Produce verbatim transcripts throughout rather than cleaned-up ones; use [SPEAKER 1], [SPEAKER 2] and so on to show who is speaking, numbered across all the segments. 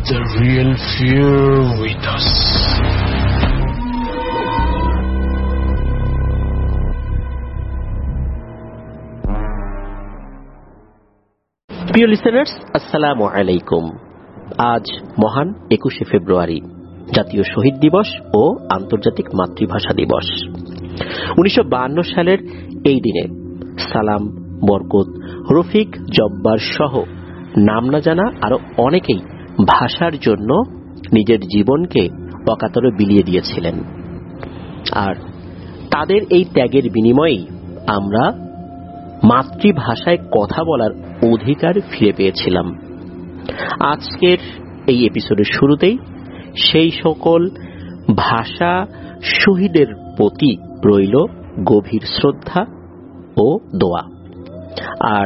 [SPEAKER 1] the real fear with us.
[SPEAKER 2] প্রিয় listeners, আসসালামু আলাইকুম। আজ মহান একুশে ফেব্রুয়ারি, জাতীয় শহীদ দিবস ও আন্তর্জাতিক মাতৃভাষা দিবস। উনিশশো বাহান্ন সালের এই দিনে সালাম, বরকত, রফিক, জব্বার সহ নাম না জানা আরো অনেকেই ভাষার জন্য নিজের জীবনকে অকাতরে বিলিয়ে দিয়েছিলেন। আর তাদের এই ত্যাগের বিনিময়েই আমরা মাতৃভাষায় কথা বলার অধিকার ফিরে পেয়েছিলাম। আজকের এই এপিসোডের শুরুতেই সেই সকল ভাষা শহীদের প্রতি রইল গভীর শ্রদ্ধা ও দোয়া। আর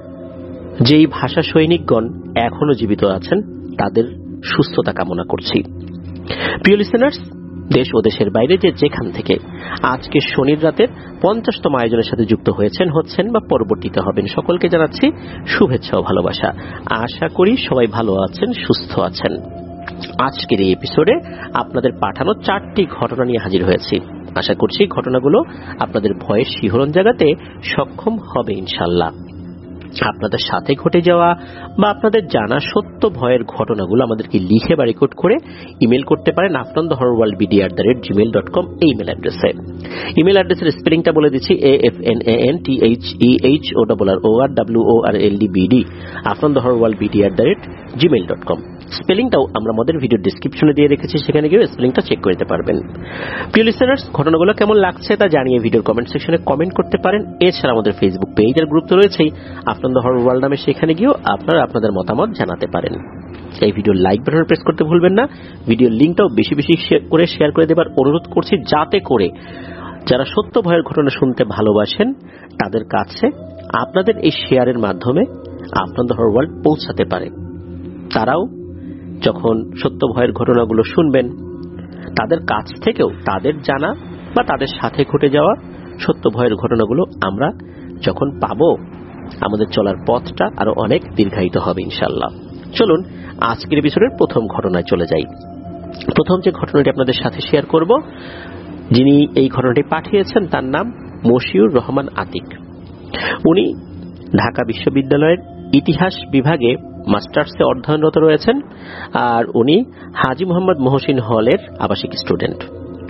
[SPEAKER 2] যেই ভাষা সৈনিকগণ এখনো জীবিত আছেন তাদের সুস্থতা কামনা করছি। প্রিয় লিসেনার্স, দেশ ও দেশের বাইরে যে যেখান থেকে আজকে শনির রাতের পঞ্চাশতম আয়োজনের সাথে যুক্ত হয়েছেন, হচ্ছেন বা পরবর্তীতে হবেন, সকলকে জানাচ্ছি শুভেচ্ছা ও ভালোবাসা। আশা করি সবাই ভালো আছেন, সুস্থ আছেন। আজকের এই এপিসোডে আপনাদের পাঠানো চারটি ঘটনা নিয়ে হাজির হয়েছি। আশা করছি ঘটনাগুলো আপনাদের ভয়ের শিহরণ জাগাতে সক্ষম হবে ইনশাল্লাহ। আপনাদের সাথে ঘটে যাওয়া বা আপনাদের জানা সত্য ভয়ের ঘটনাগুলো আমাদেরকে লিখে বা রেকর্ড করে ইমেল করতে পারেন Afnan the horror world BD at the rate Gmail dot com এই ইমেল অ্যাড্রেসে। ইমেল অ্যাড্রেসের স্পেলিংটা বলে দিচ্ছি, A F N A N T H E H O double R O R W O R L D BD Afnan the horror world BD at the rate Gmail dot com. স্পেলিংটাও আমরা আমাদের video ডিসক্রিপশনে দিয়ে রেখেছি, সেখানে গিয়ে স্পেলিংটা check করতে পারবেন। প্রিয় লিসেনার্স, ঘটনাগুলো কেমন লাগছে তা জানিয়ে ভিডিওর কমেন্ট সেকশনে কমেন্ট করতে পারেন। এছাড়া আমাদের ফেসবুক পেজ আর গ্রুপ তো রয়েছেই, আফনান দ্য হরর ওয়ার্ল্ড নামে, সেখানে গিয়েও আপনারা আপনাদের মতামত জানাতে পারেন। এই ভিডিওর লাইক বাটন প্রেস করতে ভুলবেন না। ভিডিওর লিংকটাও বেশি বেশি করে শেয়ার করে দেবার অনুরোধ করছি, যাতে করে যারা সত্য ভয়ের ঘটনা শুনতে ভালোবাসেন তাদের কাছে আপনাদের এই শেয়ারের মাধ্যমে আফনান দ্য হরর ওয়ার্ল্ড পৌঁছাতে পারে। তারাও যখন সত্য ভয়ের ঘটনাগুলো শুনবেন, তাদের কাছ থেকেও তাদের জানা বা তাদের সাথে ঘটে যাওয়া সত্য ভয়ের ঘটনাগুলো আমরা যখন পাবো, আমাদের চলার পথটা আরো অনেক দীর্ঘায়িত হবে ইনশাল্লাহ। চলুন আজকের এপিসোডের প্রথম ঘটনায় চলে যাই। প্রথম যে ঘটনাটি আপনাদের সাথে শেয়ার করব, যিনি এই ঘটনাটি পাঠিয়েছেন তার নাম মশিউর রহমান আতিক। উনি ঢাকা বিশ্ববিদ্যালয়ের ইতিহাস বিভাগে মাস্টার্সে অধ্যয়নরত রয়েছেন। আর উনি হাজী মোহাম্মদ মহসিন হলের আবাসিক স্টুডেন্ট।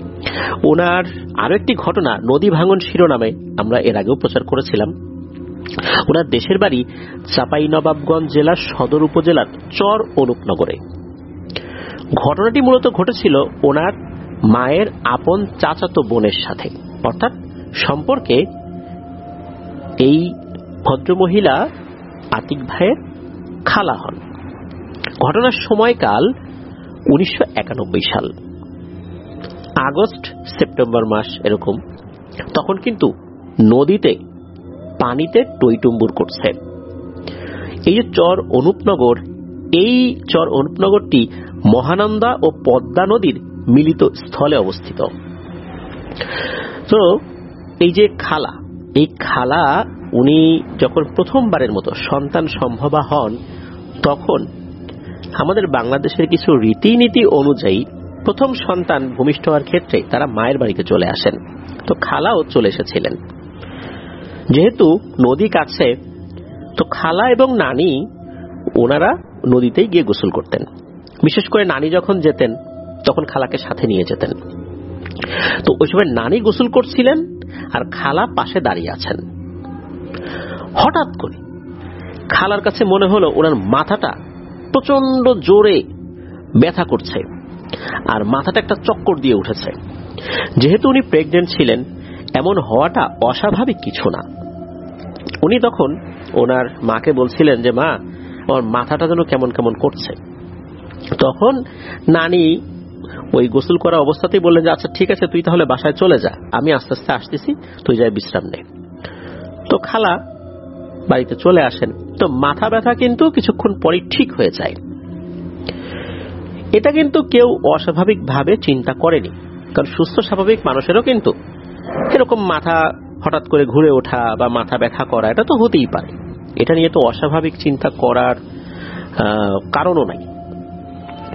[SPEAKER 2] ওনার আরো একটি ঘটনা নদী ভাঙন শিরোনামে আমরা এর আগেও প্রচার করেছিলাম। ওনার দেশের বাড়ি চাঁপাইনবাবগঞ্জ জেলার সদর উপজেলার চর অনুপনগরে। ঘটনাটি মূলত ঘটেছিল ওনার মায়ের আপন চাচাতো বোনের সাথে, অর্থাৎ সম্পর্কে এই ভদ্রমহিলা আতিক ভাইয়ের খালা হন। ঘটনার সময়কাল উনিশশো একানব্বই সাল, আগস্ট সেপ্টেম্বর মাস এরকম। তখন কিন্তু নদীতে পানিতে টইটুম্বুর করছে। এই যে চর অনুপনগর, এই চর অনুপনগরটি মহানন্দা ও পদ্মা নদীর মিলিত স্থলে অবস্থিত। তো এই যে খালা, এই খালা উনি যখন প্রথমবারের মতো সন্তান সম্ভবা হন, তখন আমাদের বাংলাদেশের কিছু রীতিনীতি অনুযায়ী প্রথম সন্তান ভূমিষ্ঠ হওয়ার ক্ষেত্রে তারা মায়ের বাড়িতে চলে আসেন। তো খালাও চলে এসেছিলেন। যেহেতু নদী কাছে, তো খালা এবং নানি ওনারা নদীতেই গিয়ে গোসল করতেন। বিশেষ করে নানি যখন যেতেন তখন খালাকে সাথে নিয়ে যেতেন। তো ওই সময় নানি গোসল করছিলেন আর খালা পাশে দাঁড়িয়ে আছেন। হঠাৎ করে খালার কাছে মনে হলো ওনার মাথাটা প্রচন্ড জোরে ব্যথা করছে আর মাথাটা একটা চক্কর দিয়ে উঠেছে। যেহেতু উনি প্রেগনেন্ট ছিলেন, এমন হওয়াটা অস্বাভাবিক কিছু না। উনি তখন ওনার মাকে বলছিলেন যে, মা, আমার মাথাটা যেন কেমন কেমন করছে। তখন নানি ওই গোসল করা অবস্থাতেই বললেন যে, আচ্ছা ঠিক আছে, তুই তাহলে বাসায় চলে যা, আমি আস্তে আস্তে আসতেছি, তুই যাই বিশ্রাম নে। তো খালা বাড়িতে চলে আসেন। তো মাথা ব্যথা কিন্তু কিছুক্ষণ পরে ঠিক হয়ে যায়। এটা কিন্তু কেউ অস্বাভাবিক ভাবে চিন্তা করেনি, কারণ সুস্থ স্বাভাবিক মানুষেরও কিন্তু এরকম মাথা হঠাৎ করে ঘুরে ওঠা বা মাথা ব্যথা করা এটা তো হতেই পারে। এটা নিয়ে তো অস্বাভাবিক চিন্তা করার কারণও নাই।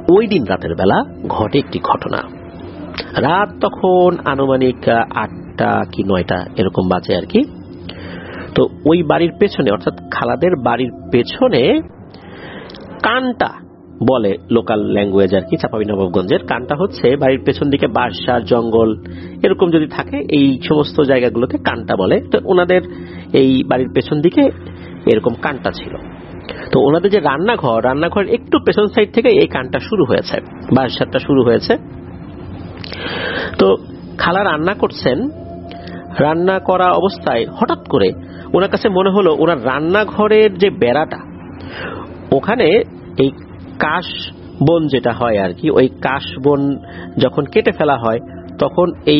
[SPEAKER 2] ওই দিন রাতের বেলা ঘটে একটি ঘটনা। রাত তখন আনুমানিক আটটা কি নয়টা এরকম বাজে আর কি। তো ওই বাড়ির পেছনে অর্থাৎ খালাদের বাড়ির পেছনে কানটা বলে লোকাল ল্যাঙ্গুয়েজ আর কি, চাঁপাবীনবাবগঞ্জের কানটা হচ্ছে বাড়ির পেছন দিকে বাঁশঝাড় জঙ্গল এরকম যদি থাকে এই সমস্ত জায়গাগুলোকে কানটা বলে। তো ওনাদের এই বাড়ির পেছন দিকে এরকম কানটা ছিল। তো ওনাদের যে রান্নাঘর, রান্নাঘর একটু পেছন সাইড থেকে এই কানটা শুরু হয়েছে, বাঁশঝাড়টা শুরু হয়েছে। তো খালা রান্না করছেন, রান্না করা অবস্থায় হঠাৎ করে ওনার কাছে মনে হলো ওনার রান্নাঘরের যে বেড়াটা ওখানে এই কাশ বন যেটা হয় আর কি, ওই কাশ বন যখন কেটে ফেলা হয় তখন এই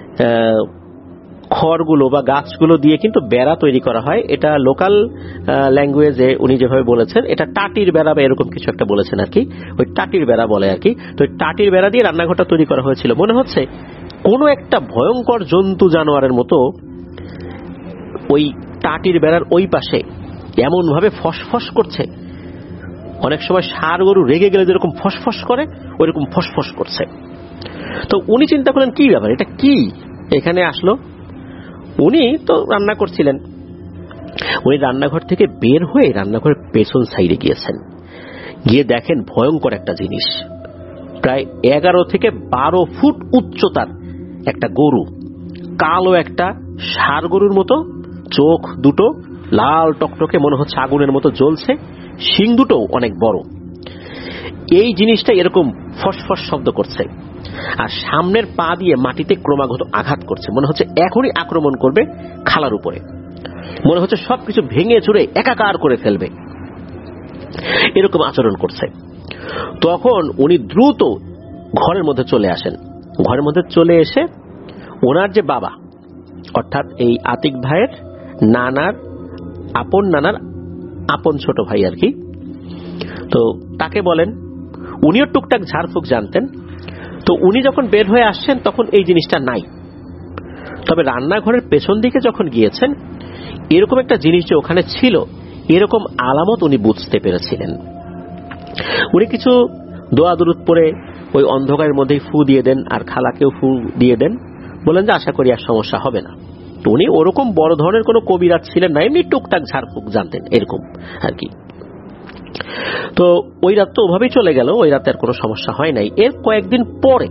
[SPEAKER 2] খড়গুলো বা গাছগুলো দিয়ে কিন্তু বেড়া তৈরি করা হয়। এটা লোকাল ল্যাঙ্গুয়েজে উনি যেভাবে বলেছেন এটা টাটির বেড়া বা এরকম কিছু একটা বলেছেন আর কি, ওই টাটির বেড়া বলে আর কি। তো ওই টাটির বেড়া দিয়ে রান্নাঘরটা তৈরি করা হয়েছিল। মনে হচ্ছে কোনো একটা ভয়ঙ্কর জন্তু জানোয়ারের মতো ওই টাটির বেড়ার ওই পাশে এমন ভাবে ফসফস করছে, অনেক সময় ষাঁড় গরু রেগে গেলে যেরকম ফসফস করে ওইরকম ফসফস করছে। তো উনি চিন্তা করলেন কি ব্যাপার, এটা কি এখানে আসলো। উনি তো রান্না করছিলেন, উনি রান্নাঘর থেকে বের হয়ে রান্নাঘরের পেছন সাইডে গিয়েছেন, গিয়ে দেখেন ভয়ঙ্কর একটা জিনিস। প্রায় এগারো থেকে বারো ফুট উচ্চতার একটা গরু, কালো একটা ষাঁড় গরুর মতো, চোখ দুটো লাল টকটকে মনে হচ্ছে আগুনের মতো জ্বলছে, শিং দুটো অনেক বড়। এই জিনিসটা এরকম ফসফস শব্দ করছে আর সামনের পা দিয়ে মাটিতে ক্রমাগত আঘাত করছে, মনে হচ্ছে এখনই আক্রমণ করবে খালার উপরে, মনে হচ্ছে সবকিছু ভেঙে চুরে একাকার করে ফেলবে, এরকম আচরণ করছে। তখন উনি দ্রুত ঘরের মধ্যে চলে আসেন। ঘরের মধ্যে চলে এসে ওনার যে বাবা অর্থাৎ এই আতিক ভাইয়ের নানার আপন নানার আপন ছোট ভাই আর কি, তো তাকে বলেন। উনিও টুকটাক ঝাড়ফুঁক জানতেন। তো উনি যখন বের হয়ে আসছেন তখন এই জিনিসটা নাই, তবে রান্নাঘরের পেছন দিকে যখন গিয়েছেন এরকম একটা জিনিস যে ওখানে ছিল এরকম আলামত উনি বুঝতে পেরেছিলেন। উনি কিছু দোয়া দুরুদ পড়ে ওই অন্ধকারের মধ্যেই ফু দিয়ে দেন আর খালাকেও ফু দিয়ে দেন, বলেন যে আশা করি আর সমস্যা হবে না। তো উনি ওরকম বড় ধরনের কোনো কবিরাজ ছিলেন না, এমনি টুকটাক ঝাড়ফুঁক জানতেন এরকম আর কি। তো ওই রাত তো ওভাবেই চলে গেল, ওই রাতে আর কোনো সমস্যা হয় নাই। এর কয়েকদিন পরে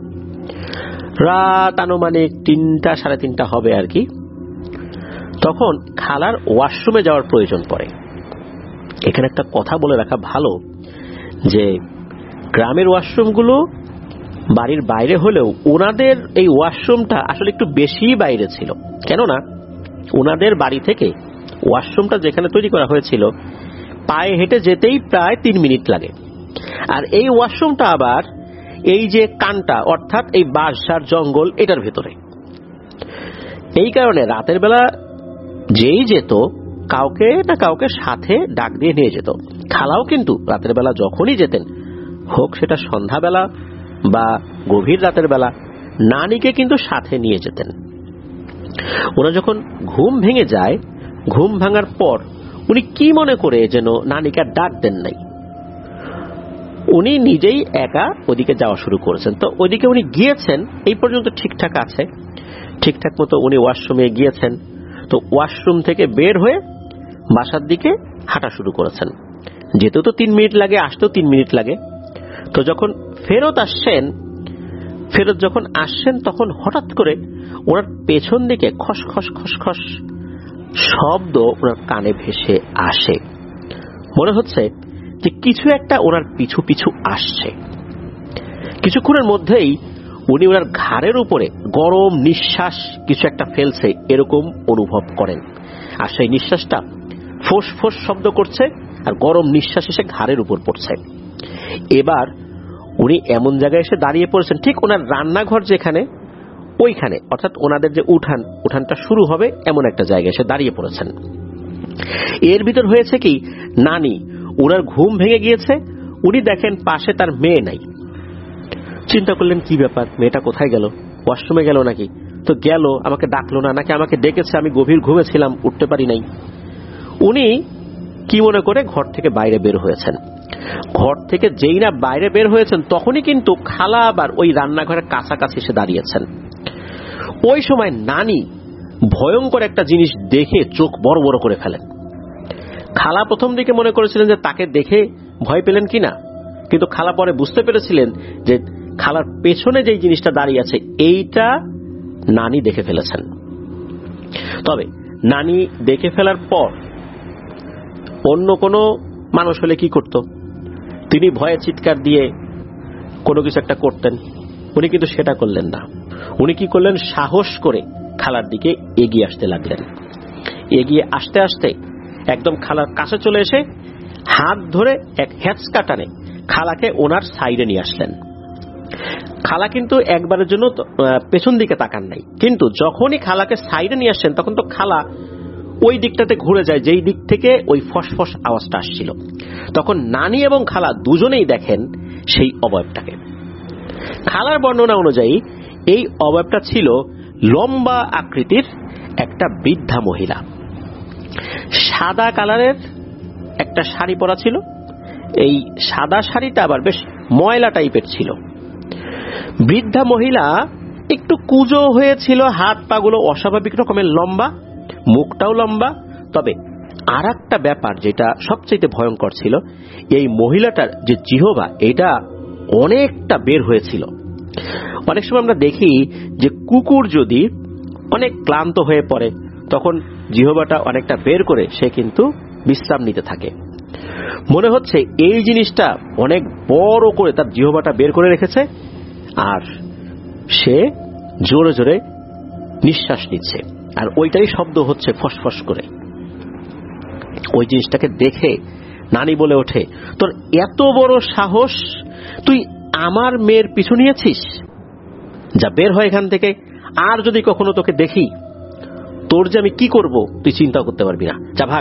[SPEAKER 2] রাত আনুমানিক তিনটা সাড়ে তিনটা হবে আর কি, তখন খালার ওয়াশরুমে যাওয়ার প্রয়োজন পড়ে। এখানে একটা কথা বলে রাখা ভালো যে গ্রামের ওয়াশরুমগুলো বাড়ির বাইরে হলেও ওনাদের এই ওয়াশরুমটা আসলে একটু বেশি বাইরে ছিল, কেননা ওনাদের বাড়ি থেকে ওয়াশরুমটা যেখানে তৈরি করা হয়েছিল পায়ে হেঁটে যেতেই প্রায় তিন মিনিট লাগে। আর এই ওয়াশরুমটা আবার এই যে কানটা অর্থাৎ এই বাঁশঝাড় জঙ্গল এটার ভেতরে। এই কারণে রাতের বেলা যেই যেত কাউকে না কাউকে সাথে ডাক দিয়ে নিয়ে যেত। খালাও কিন্তু রাতের বেলা যখনই যেতেন, হোক সেটা সন্ধ্যাবেলা বা গভীর রাতের বেলা, নানিকে কিন্তু সাথে নিয়ে যেতেন। ওরা যখন ঘুম ভেঙে যায়, ঘুম ভাঙার পর উনি কি মনে করে যেন নানিকে ডাক দেন নাই, উনি নিজেই একা ওদিকে যাওয়া শুরু করেছেন। তো ওইদিকে উনি গিয়েছেন, এই পর্যন্ত ঠিকঠাক আছে, ঠিকঠাক মতো উনি ওয়াশরুমে গিয়েছেন। তো ওয়াশরুম থেকে বের হয়ে বাসার দিকে হাঁটা শুরু করেছেন। যেতেও তো তিন মিনিট লাগে, আসতেও তিন মিনিট লাগে। তো যখন ফেরত আসছেন, ফেরত যখন আসছেন তখন হঠাৎ করে ওনার পেছন দিকে খসখস খসখস শব্দ ওনার কানে ভেসে আসে। মনে হচ্ছে যে কিছু একটা ওনার পিছু পিছু আসছে। কিছুক্ষণের মধ্যেই উনি ওনার ঘাড়ের উপরে গরম নিঃশ্বাস কিছু একটা ফেলছে এরকম অনুভব করেন। আর সেই নিঃশ্বাসটা ফোঁস ফোঁস শব্দ করছে আর গরম নিঃশ্বাস এসে ঘাড়ের উপর পড়ছে। এবার উনি এমন জায়গায় এসে দাঁড়িয়ে পড়েছেন, ঠিক ওনার রান্নাঘর যেখানে ওইখানে, অর্থাৎ ওনাদের যে উঠান, উঠানটা শুরু হবে এমন একটা জায়গায় এসে দাঁড়িয়ে পড়েছেন। এর ভিতর হয়েছে কি, নানি ওনার ঘুম ভেঙে গিয়েছে, উনি দেখেন পাশে তার মেয়ে নাই। চিন্তা করলেন কি ব্যাপার, মেয়েটা কোথায় গেল, ওয়াশরুমে গেল নাকি? তো গেল, আমাকে ডাকলো না, নাকি আমাকে ডেকেছে, আমি গভীর ঘুমেছিলাম উঠতে পারি নাই। উনি কি মনে করে ঘর থেকে বাইরে বের হয়েছেন। ঘর থেকে যেই না বাইরে বের হয়েছেন তখনই কিন্তু খালা আবার ওই রান্নাঘরের কাছাকাছি এসে দাঁড়িয়েছেন। ওই সময় নানি ভয়ঙ্কর একটা জিনিস দেখে চোখ বড় বড় করে ফেলেন। খালা প্রথম দিকে মনে করেছিলেন যে তাকে দেখে ভয় পেলেন কিনা, কিন্তু খালা পরে বুঝতে পেরেছিলেন যে খালার পেছনে যেই জিনিসটা দাঁড়িয়ে আছে এইটা নানি দেখে ফেলেছেন। তবে নানি দেখে ফেলার পর অন্য কোনো মানুষ হলে কি করত? তিনি ভয়ে চিৎকার দিয়ে কোনো কিছু একটা করতেন। উনি কিন্তু সেটা করলেন না। উনি কি করলেন? সাহস করে খালার দিকে এগিয়ে আসতে লাগলেন। এগিয়ে আসতে আসতে একদম খালার কাছে চলে এসে হাত ধরে এক হ্যাঁচকা টানে খালাকে ওনার সাইডে নিয়ে আসলেন। খালা কিন্তু একবারের জন্য পেছন দিকে তাকান নাই, কিন্তু যখনই খালাকে সাইডে নিয়ে আসছেন তখন তো খালা ওই দিকটাতে ঘুরে যায় যেই দিক থেকে ওই ফসফস আওয়াজটা আসছিল। তখন নানি এবং খালা দুজনেই দেখেন সেই অবয়বটাকে। খালার বর্ণনা অনুযায়ী এই অবয়বটা ছিল লম্বা আকৃতির একটা বৃদ্ধা মহিলা। সাদা কালারের একটা শাড়ি পরা ছিল। এই সাদা শাড়িটা আবার বেশ ময়লা টাইপের ছিল। বৃদ্ধা মহিলা একটু কুঁজো হয়েছিল, হাত পাগুলো অস্বাভাবিক রকমের লম্বা, মুখটাও লম্বা। তবে আর একটা ব্যাপার যেটা সবচেয়ে ভয়ঙ্কর ছিল, এই মহিলাটার যে জিহ্বা এটা অনেকটা বের হয়েছিল। অনেক সময় আমরা দেখি যে কুকুর যদি অনেক ক্লান্ত হয়ে পড়ে তখন জিহ্বাটা অনেকটা বের করে সে কিন্তু বিশ্রাম নিতে থাকে। মনে হচ্ছে এই জিনিসটা অনেক বড় করে তার জিহ্বাটা বের করে রেখেছে আর সে জোরে জোরে নিঃশ্বাস নিচ্ছে, আর ওইটাই শব্দ হচ্ছে ফসফস করে। ওই জিনিসটাকে দেখে নানি বলে ওঠে, তোর এত বড় সাহস, তুই আমার মেয়ের পিছু নিয়েছিস? যা বের হয় এখান থেকে, আর যদি কখনো তোকে দেখি তোর যে আমি কি করব তুই চিন্তা করতে পারবি না, যা ভাগ।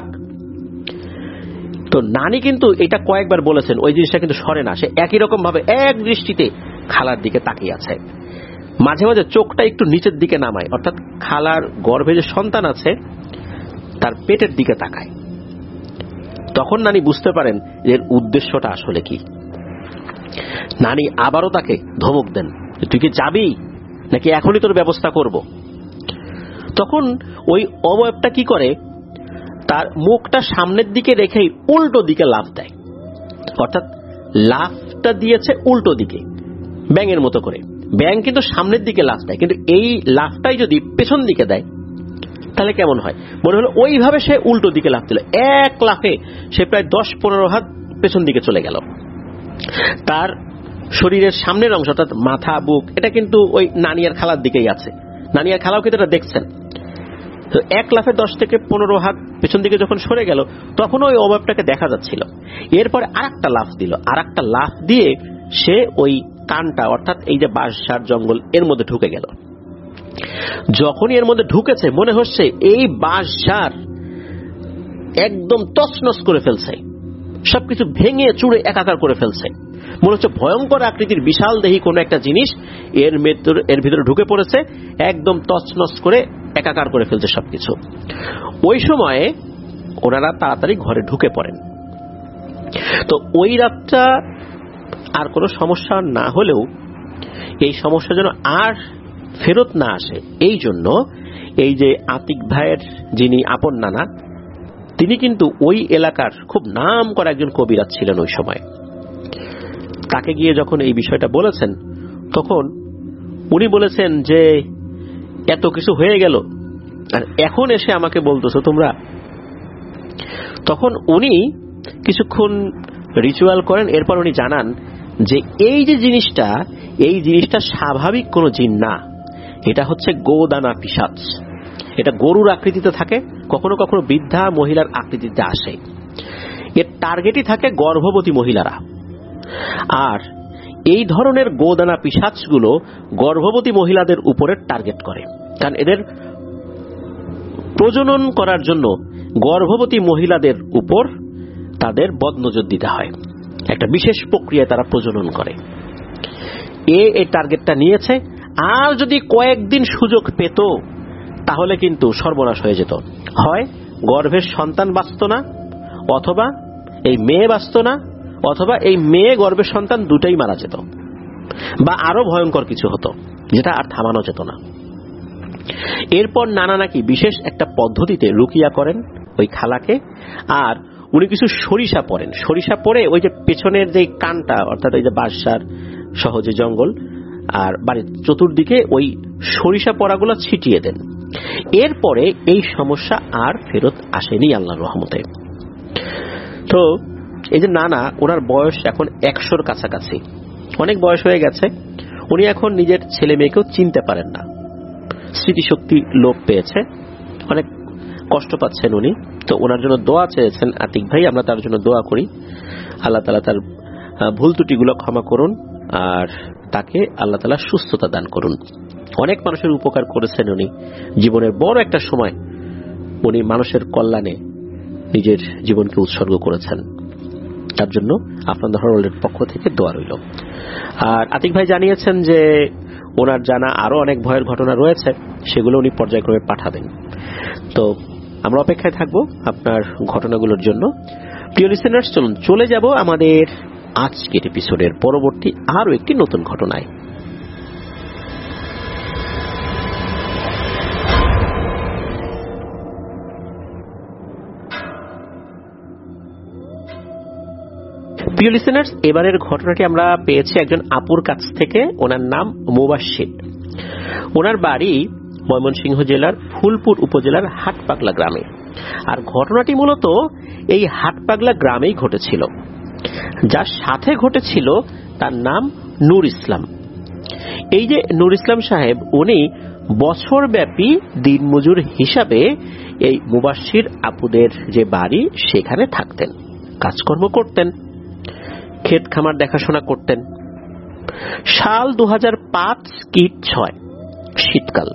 [SPEAKER 2] তো নানি কিন্তু এটা কয়েকবার বলেছেন, ওই জিনিসটা কিন্তু সরে না। সে একই রকম ভাবে এক দৃষ্টিতে খালার দিকে তাকিয়ে আছে। মাঝে মাঝে চোখটা একটু নিচের দিকে নামায়, অর্থাৎ খালার গর্ভে যে সন্তান আছে তার পেটের দিকে তাকায়। তখন নানি বুঝতে পারেন এর উদ্দেশ্যটা আসলে কি। নানি আবারও তাকে ধমক দেন, তুই কি যাবি নাকি এখনই তোর ব্যবস্থা করব? তখন ওই অবয়বটা কি করে, তার মুখটা সামনের দিকে রেখেই উল্টো দিকে লাফ দেয়। অর্থাৎ লাফটা দিয়েছে উল্টো দিকে, ব্যাঙের মতো করে। ব্যাঙ কিন্তু সামনের দিকে লাফ দেয়, কিন্তু এই লাফটাই যদি পেছন দিকে দেয় তাহলে কেমন হয়? মনে হলো ওইভাবে সে উল্টো দিকে লাফ দিল। এক লাফে সে প্রায় দশ পনেরো হাত পেছন দিকে চলে গেল। তার শরীরের সামনের অংশ অর্থাৎ মাথা, বুক, এটা কিন্তু ওই নানিয়ার খালার দিকেই আছে। নানিয়ার খালাও কিন্তু এটা দেখছেন। তো এক লাফে দশ থেকে পনেরো হাত পেছন দিকে যখন সরে গেল তখন ওই অবয়বটাকে দেখা যাচ্ছিল। এরপরে আর একটা লাফ দিল, আর একটা লাফ দিয়ে সে ওই কানটা অর্থাৎ এই যে বাঁশঝাড় জঙ্গল এর মধ্যে ঢুকে গেল। যখনই এর মধ্যে ঢুকেছে মনে হচ্ছে এই বাঁশঝাড় একদম তছনছ করে ফেলছে, সবকিছু ভেঙে চুড়ে একাকার করে ফেলছে। মনে হচ্ছে ভয়ঙ্কর আকৃতির বিশাল দেহী কোন একটা জিনিস এর এর ভিতরে ঢুকে পড়েছে, একদম তছনছ করে একাকার করে ফেলছে সবকিছু। ওই সময়ে ওনারা তাড়াতাড়ি ঘরে ঢুকে পড়েন। তো ওই রাতটা আর কোনো সমস্যা না হলেও এই সমস্যা যেন আর ফেরত না আসে এই জন্য এই যে আতিক ভাইয়ের যিনি আপন নানা, তিনি কিন্তু ওই এলাকার খুব নাম করা একজন কবিরাজ ছিলেন ওই সময়। তাকে গিয়ে যখন এই বিষয়টা বলেছেন তখন উনি বলেছেন যে এত কিছু হয়ে গেল আর এখন এসে আমাকে বলতেছো তোমরা। তখন উনি কিছুক্ষণ রিচুয়াল করেন, এরপর উনি জানান যে এই যে জিনিসটা, এই জিনিসটা স্বাভাবিক কোনো জিন না, এটা হচ্ছে গোদানা পিশাচ। এটা গরুর আকৃতিতে থাকে, কখনো কখনো বৃদ্ধা মহিলার আকৃতিতে আসে। এর টার্গেটই থাকে গর্ভবতী মহিলারা। আর এই ধরনের গোদানা পিশাচগুলো গর্ভবতী মহিলাদের উপরে টার্গেট করে, কারণ এদের প্রজনন করার জন্য গর্ভবতী মহিলাদের উপর তাদের বদনজর দিতে হয়। একটা বিশেষ প্রক্রিয়ায় তারা প্রজনন করে। এ এই টার্গেটটা নিয়েছে, আর যদি কয়েকদিন সুযোগ পেত তাহলে কিন্তু সর্বনাশ হয়ে যেত। হয় গর্ভের সন্তান বাঁচত না, অথবা এই মেয়ে বাঁচত না, অথবা এই মেয়ে গর্ভের সন্তান দুটাই মারা যেত, বা আরো ভয়ঙ্কর কিছু হতো যেটা আর থামানো যেত না। এরপর নানা নাকি বিশেষ একটা পদ্ধতিতে রুকিয়া করেন ওই খালাকে, আর উনি কিছু সরিষা পড়েন। সরিষা পরে ওই যে পেছনের যে কানটা, অর্থাৎ ওই যে বাসার সহজে জঙ্গল আর বাড়ির চতুর্দিকে ওই সরিষা পড়াগুলো ছিটিয়ে দেন। এরপরে এই সমস্যা আর ফেরত আসেনি আল্লাহর রহমতে। তো এই যে নানা, ওনার বয়স এখন একশোর কাছাকাছি, অনেক বয়স হয়ে গেছে। উনি এখন নিজের ছেলে মেয়েকেও চিনতে পারেন না, স্মৃতিশক্তি লোপ পেয়েছে, অনেক কষ্ট পাচ্ছেন উনি। তো ওনার জন্য দোয়া চেয়েছেন আতিক ভাই, আমরা তার জন্য দোয়া করি। আল্লাহ তাআলা তার ভুল ত্রুটিগুলো ক্ষমা করুন আর তাকে আল্লাহ তাআলা সুস্থতা দান করুন। অনেক মানুষের উপকার করেছেন উনি, জীবনের বড় একটা সময় উনি মানুষের কল্যাণে নিজের জীবনকে উৎসর্গ করেছেন। তার জন্য আপনাদের হলের পক্ষ থেকে দোয়া রইল। আর আতিক ভাই জানিয়েছেন যে ওনার জানা আরো অনেক ভয়ের ঘটনা রয়েছে, সেগুলো উনি পর্যায়ক্রমে পাঠাবেন। তো আমরা অপেক্ষায় থাকবো আপনার ঘটনাগুলোর জন্য। প্রিয় লিসেনার্স, চলুন চলে যাব আমাদের আজকের এপিসোডের পরবর্তী আরো একটি নতুন ঘটনায়। প্রিয় লিসেনার্স, এবারের ঘটনাটি আমরা পেয়েছি একজন আপুর কাছ থেকে। ওনার নাম মুবাশশির। ওনার বাড়ি ময়মনসিংহ জেলার ফুলপুর উপজেলার হাটপাগলা গ্রামে। আর ঘটনাটি মূলত এই হাটপাগলা গ্রামেই ঘটেছিল। যার সাথে ঘটেছিল তার নাম নূর ইসলাম। এই যে নূর ইসলাম সাহেব, উনি বছরব্যাপী দিনমজুর হিসাবে এই মুবাশশির আপুদের যে বাড়ি সেখানে থাকতেন, কাজকর্ম করতেন, ক্ষেত খামার দেখাশোনা করতেন। সাল দু হাজার পাঁচ কি ছয়, শীতকাল।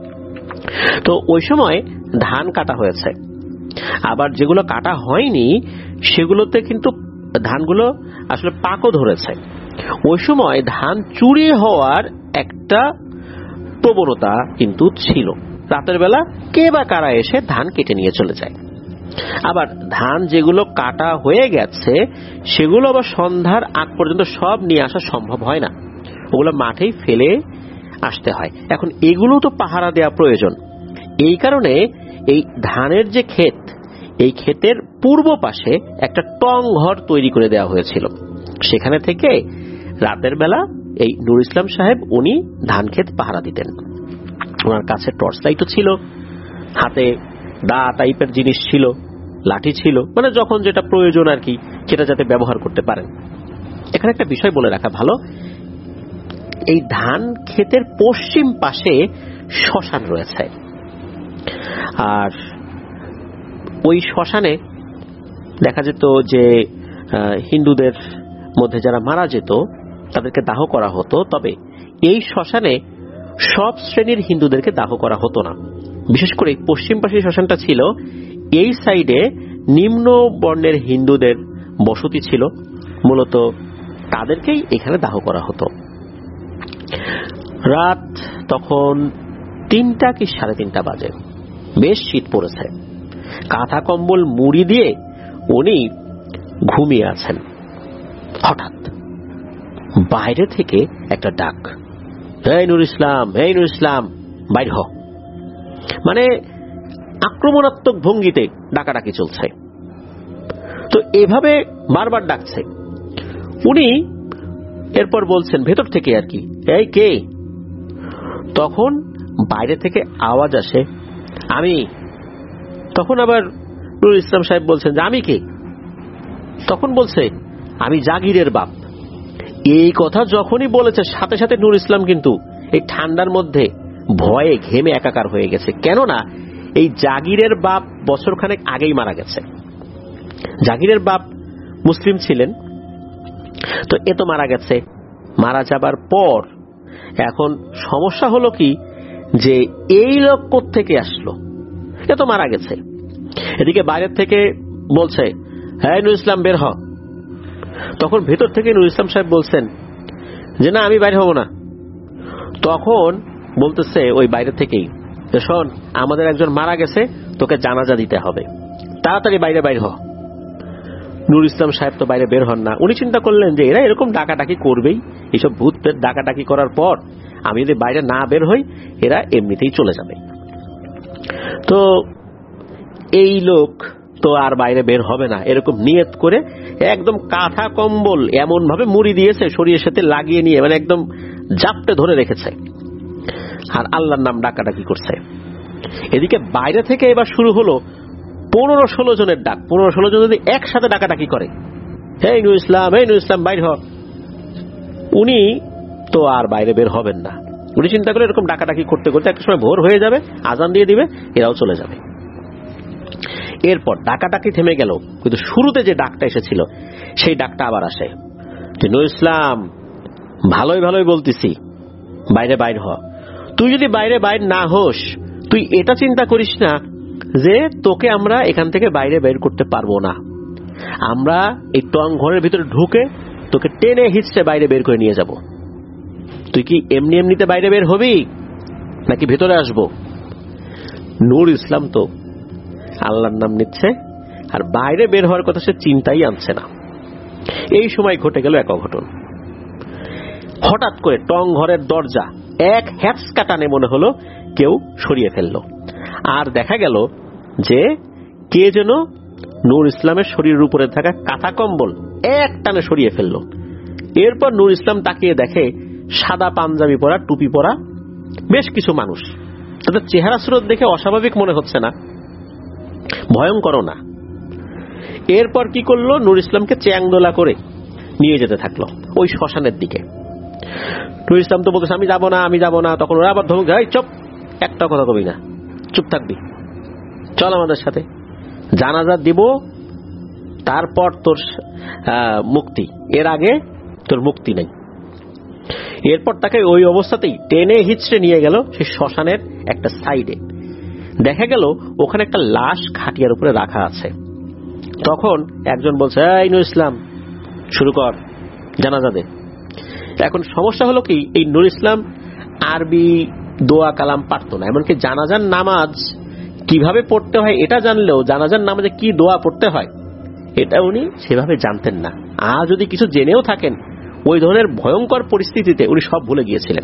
[SPEAKER 2] তো ওই সময় ধান কাটা হয়েছে, আবার যেগুলো কাটা হয়নি সেগুলোতে কিন্তু ধানগুলো আসলে পাকও ধরেছে। ওই সময় ধান চুরি হওয়ার একটা প্রবণতা কিন্তু ছিল। রাতের বেলা কে বা কারা এসে ধান কেটে নিয়ে চলে যায়। আবার ধান যেগুলো কাটা হয়ে গেছে সেগুলো আবার সন্ধ্যার আগ পর্যন্ত সব নিয়ে আসা সম্ভব হয় না, ওগুলো মাঠেই ফেলে আসতে হয়। এখন এগুলো তো পাহারা দেওয়া প্রয়োজন। এই কারণে এই ধানের যে ক্ষেত, এই ক্ষেতের পূর্ব পাশে একটা টং ঘর তৈরি করে দেওয়া হয়েছিল। সেখানে থেকে রাতের বেলা এই নূর ইসলাম সাহেব উনি ধান ক্ষেত পাহারা দিতেন। ওনার কাছে টর্চ লাইটও ছিল, হাতে দা টাইপের জিনিস ছিল, লাঠি ছিল, মানে যখন যেটা প্রয়োজন আর কি, সেটা যাতে ব্যবহার করতে পারেন। এখানে একটা বিষয় বলে রাখা ভালো, এই ধান ক্ষেতের পশ্চিম পাশে শ্মশান রয়েছে। আর ওই শ্মশানে দেখা যেত যে হিন্দুদের মধ্যে যারা মারা যেত তাদেরকে দাহ করা হতো। তবে এই শ্মশানে সব শ্রেণীর হিন্দুদেরকে দাহ করা হতো না। বিশেষ করে পশ্চিম পাশে শ্মশানটা ছিল, এই সাইডে নিম্ন বর্ণের হিন্দুদের বসতি ছিল, মূলত তাদেরকেই এখানে দাহ করা হতো। রাত তখন তিনটা কি সাড়ে তিনটা বাজে, বেশ শীত পড়েছে। কাঁথা কম্বল মুড়ি দিয়ে উনি ঘুমিয়ে আছেন। হঠাৎ বাইরে থেকে একটা ডাক, এই নূর ইসলাম, এই নূর ইসলাম, বাইর হ। মানে আক্রমণাত্মক ভঙ্গিতে ডাকাডাকি চলছে। তো এভাবে বারবার ডাকছে। উনি এরপর বলছেন ভেতর থেকে আর কি, এই কে? তখন বাইরে থেকে আওয়াজ আসে, আমি। তখন আবার নূর ইসলাম সাহেব বলছেন যে আমি কে? তখন বলছে আমি জাগিরের বাপ। এই কথা যখনই বলেছে সাথে সাথে নূর ইসলাম কিন্তু এই ঠান্ডার মধ্যে ভয়ে ঘেমে একাকার হয়ে গেছে। কেননা এই জাগিরের বাপ বছরখানেক আগেই মারা গেছে। জাগিরের বাপ মুসলিম ছিলেন, তো এ তো মারা গেছে। মারা যাবার পর এখন সমস্যা হলো কি, যে এই লোক কোত্থেকে আসলো? এ তো মারা গেছে। এদিকে বাইরের থেকে বলছে, হ্যাঁ নূর ইসলাম বের হ। তখন ভেতর থেকে নূর ইসলাম সাহেব বলছেন যে না, আমি বাইরে হব না। তখন বলতেছে ওই বাইরে থেকেই, শোন, আমাদের একজন মারা গেছে, তোকে জানাজা দিতে হবে, তাড়াতাড়ি বাইরে বাইরে হ। নূর ইসলাম সাহেব তো বাইরে বের হন না। উনি চিন্তা করলেন যে এরা এরকম ডাকাডাকি করবেই, এইসব ভূত প্রেত ডাকাডাকি করার পর আমি যদি বাইরে না বের হই এরা এমনিতেই চলে যাবে। তো এই লোক তো আর বাইরে বের হবে না, এরকম নিয়ত করে একদম কাঁথা কম্বল এমন ভাবে মুড়ি দিয়েছে, শরীরের সাথে লাগিয়ে নিয়ে মানে একদম জাপটে ধরে রেখেছে, আর আল্লাহর নাম ডাকাডাকি করছে। এদিকে বাইরে থেকে এবার শুরু হলো পনেরো ষোলো জনের ডাক। পনেরো ষোলো জন যদি একসাথে ডাকাডাকি করে, এই নূর ইসলাম, এই নূর ইসলাম বাইরে হ, উনি তো আর বাইরে বের হবেন না। উনি চিন্তা করে এরকম ডাকাডাকি করতে করতে একটা সময় ভোর হয়ে যাবে, আজান দিয়ে দিবে, এরাও চলে যাবে। এরপর ডাকাডাকি থেমে গেল, কিন্তু শুরুতে যে ডাকটা এসেছিল সেই ডাকটা আবার আসে যে নূর ইসলাম, ভালোই ভালোই বলতেছি, বাইরে বাইর হ। তুই যদি বাইরে বাইর না হোস, তুই এটা চিন্তা করিস না যে তোকে আমরা এখান থেকে বাইরে বের করতে পারবো না। আমরা এই টং ঘরের ভিতরে ঢুকে তোকে টেনে হিচড়ে বাইরে বের করে নিয়ে যাব। তুই কি এমনি এমনিতে বাইরে বের হবি নাকি ভেতরে আসবো? নূর ইসলাম তো আল্লাহর নাম নিচ্ছে আর বাইরে বের হওয়ার কথা সে চিন্তাই আনছে না। এই সময় ঘটে গেল এক অঘটন। হঠাৎ করে টং ঘরের দরজা এক হ্যাঁচকা টানে মনে হলো কেউ সরিয়ে ফেললো, আর দেখা গেল যে কে যেন নূর ইসলামের শরীরের উপরে থাকা কাঁথা কম্বল এক টানে সরিয়ে ফেললো। এরপর নূর ইসলাম তাকিয়ে দেখে সাদা পাঞ্জাবি পরা, টুপি পরা বেশ কিছু মানুষ। তাদের চেহারা স্রোত দেখে অস্বাভাবিক মনে হচ্ছে না, ভয়ঙ্কর না। এরপর কি করলো, নূর ইসলামকে চ্যাংদোলা করে নিয়ে যেতে থাকলো ওই শ্মশানের দিকে। নূর ইসলাম তো বলতেছে আমি যাবো না, আমি যাবো না। তখন ওরা আবার ধমক দেয়, চুপ, একটা কথা কবি না, চুপ থাকবি, চল আমাদের সাথে, জানাজা দিব, তারপর তোর মুক্তি, এর আগে তোর মুক্তি নেই। এরপর তাকে ওই অবস্থাতেই টেনে হিচড়ে নিয়ে গেল সেই শ্মশানের একটা সাইডে। দেখা গেল ওখানে একটা লাশ খাটিয়ার উপরে রাখা আছে। তখন একজন বলছে, এই নূর ইসলাম শুরু কর, জানাজা দে। এখন সমস্যা হলো কি, এই নূর ইসলাম আরবি দোয়া কালাম পারতো না, এমনকি জানাজার নামাজ কিভাবে পড়তে হয় এটা জানলেও জানাজার নামাজে কি দোয়া পড়তে হয় এটা উনি সেভাবে জানতেন না। আর যদি কিছু জেনেও থাকেন, ওই ধরনের ভয়ঙ্কর পরিস্থিতিতে উনি সব ভুলে গিয়েছিলেন।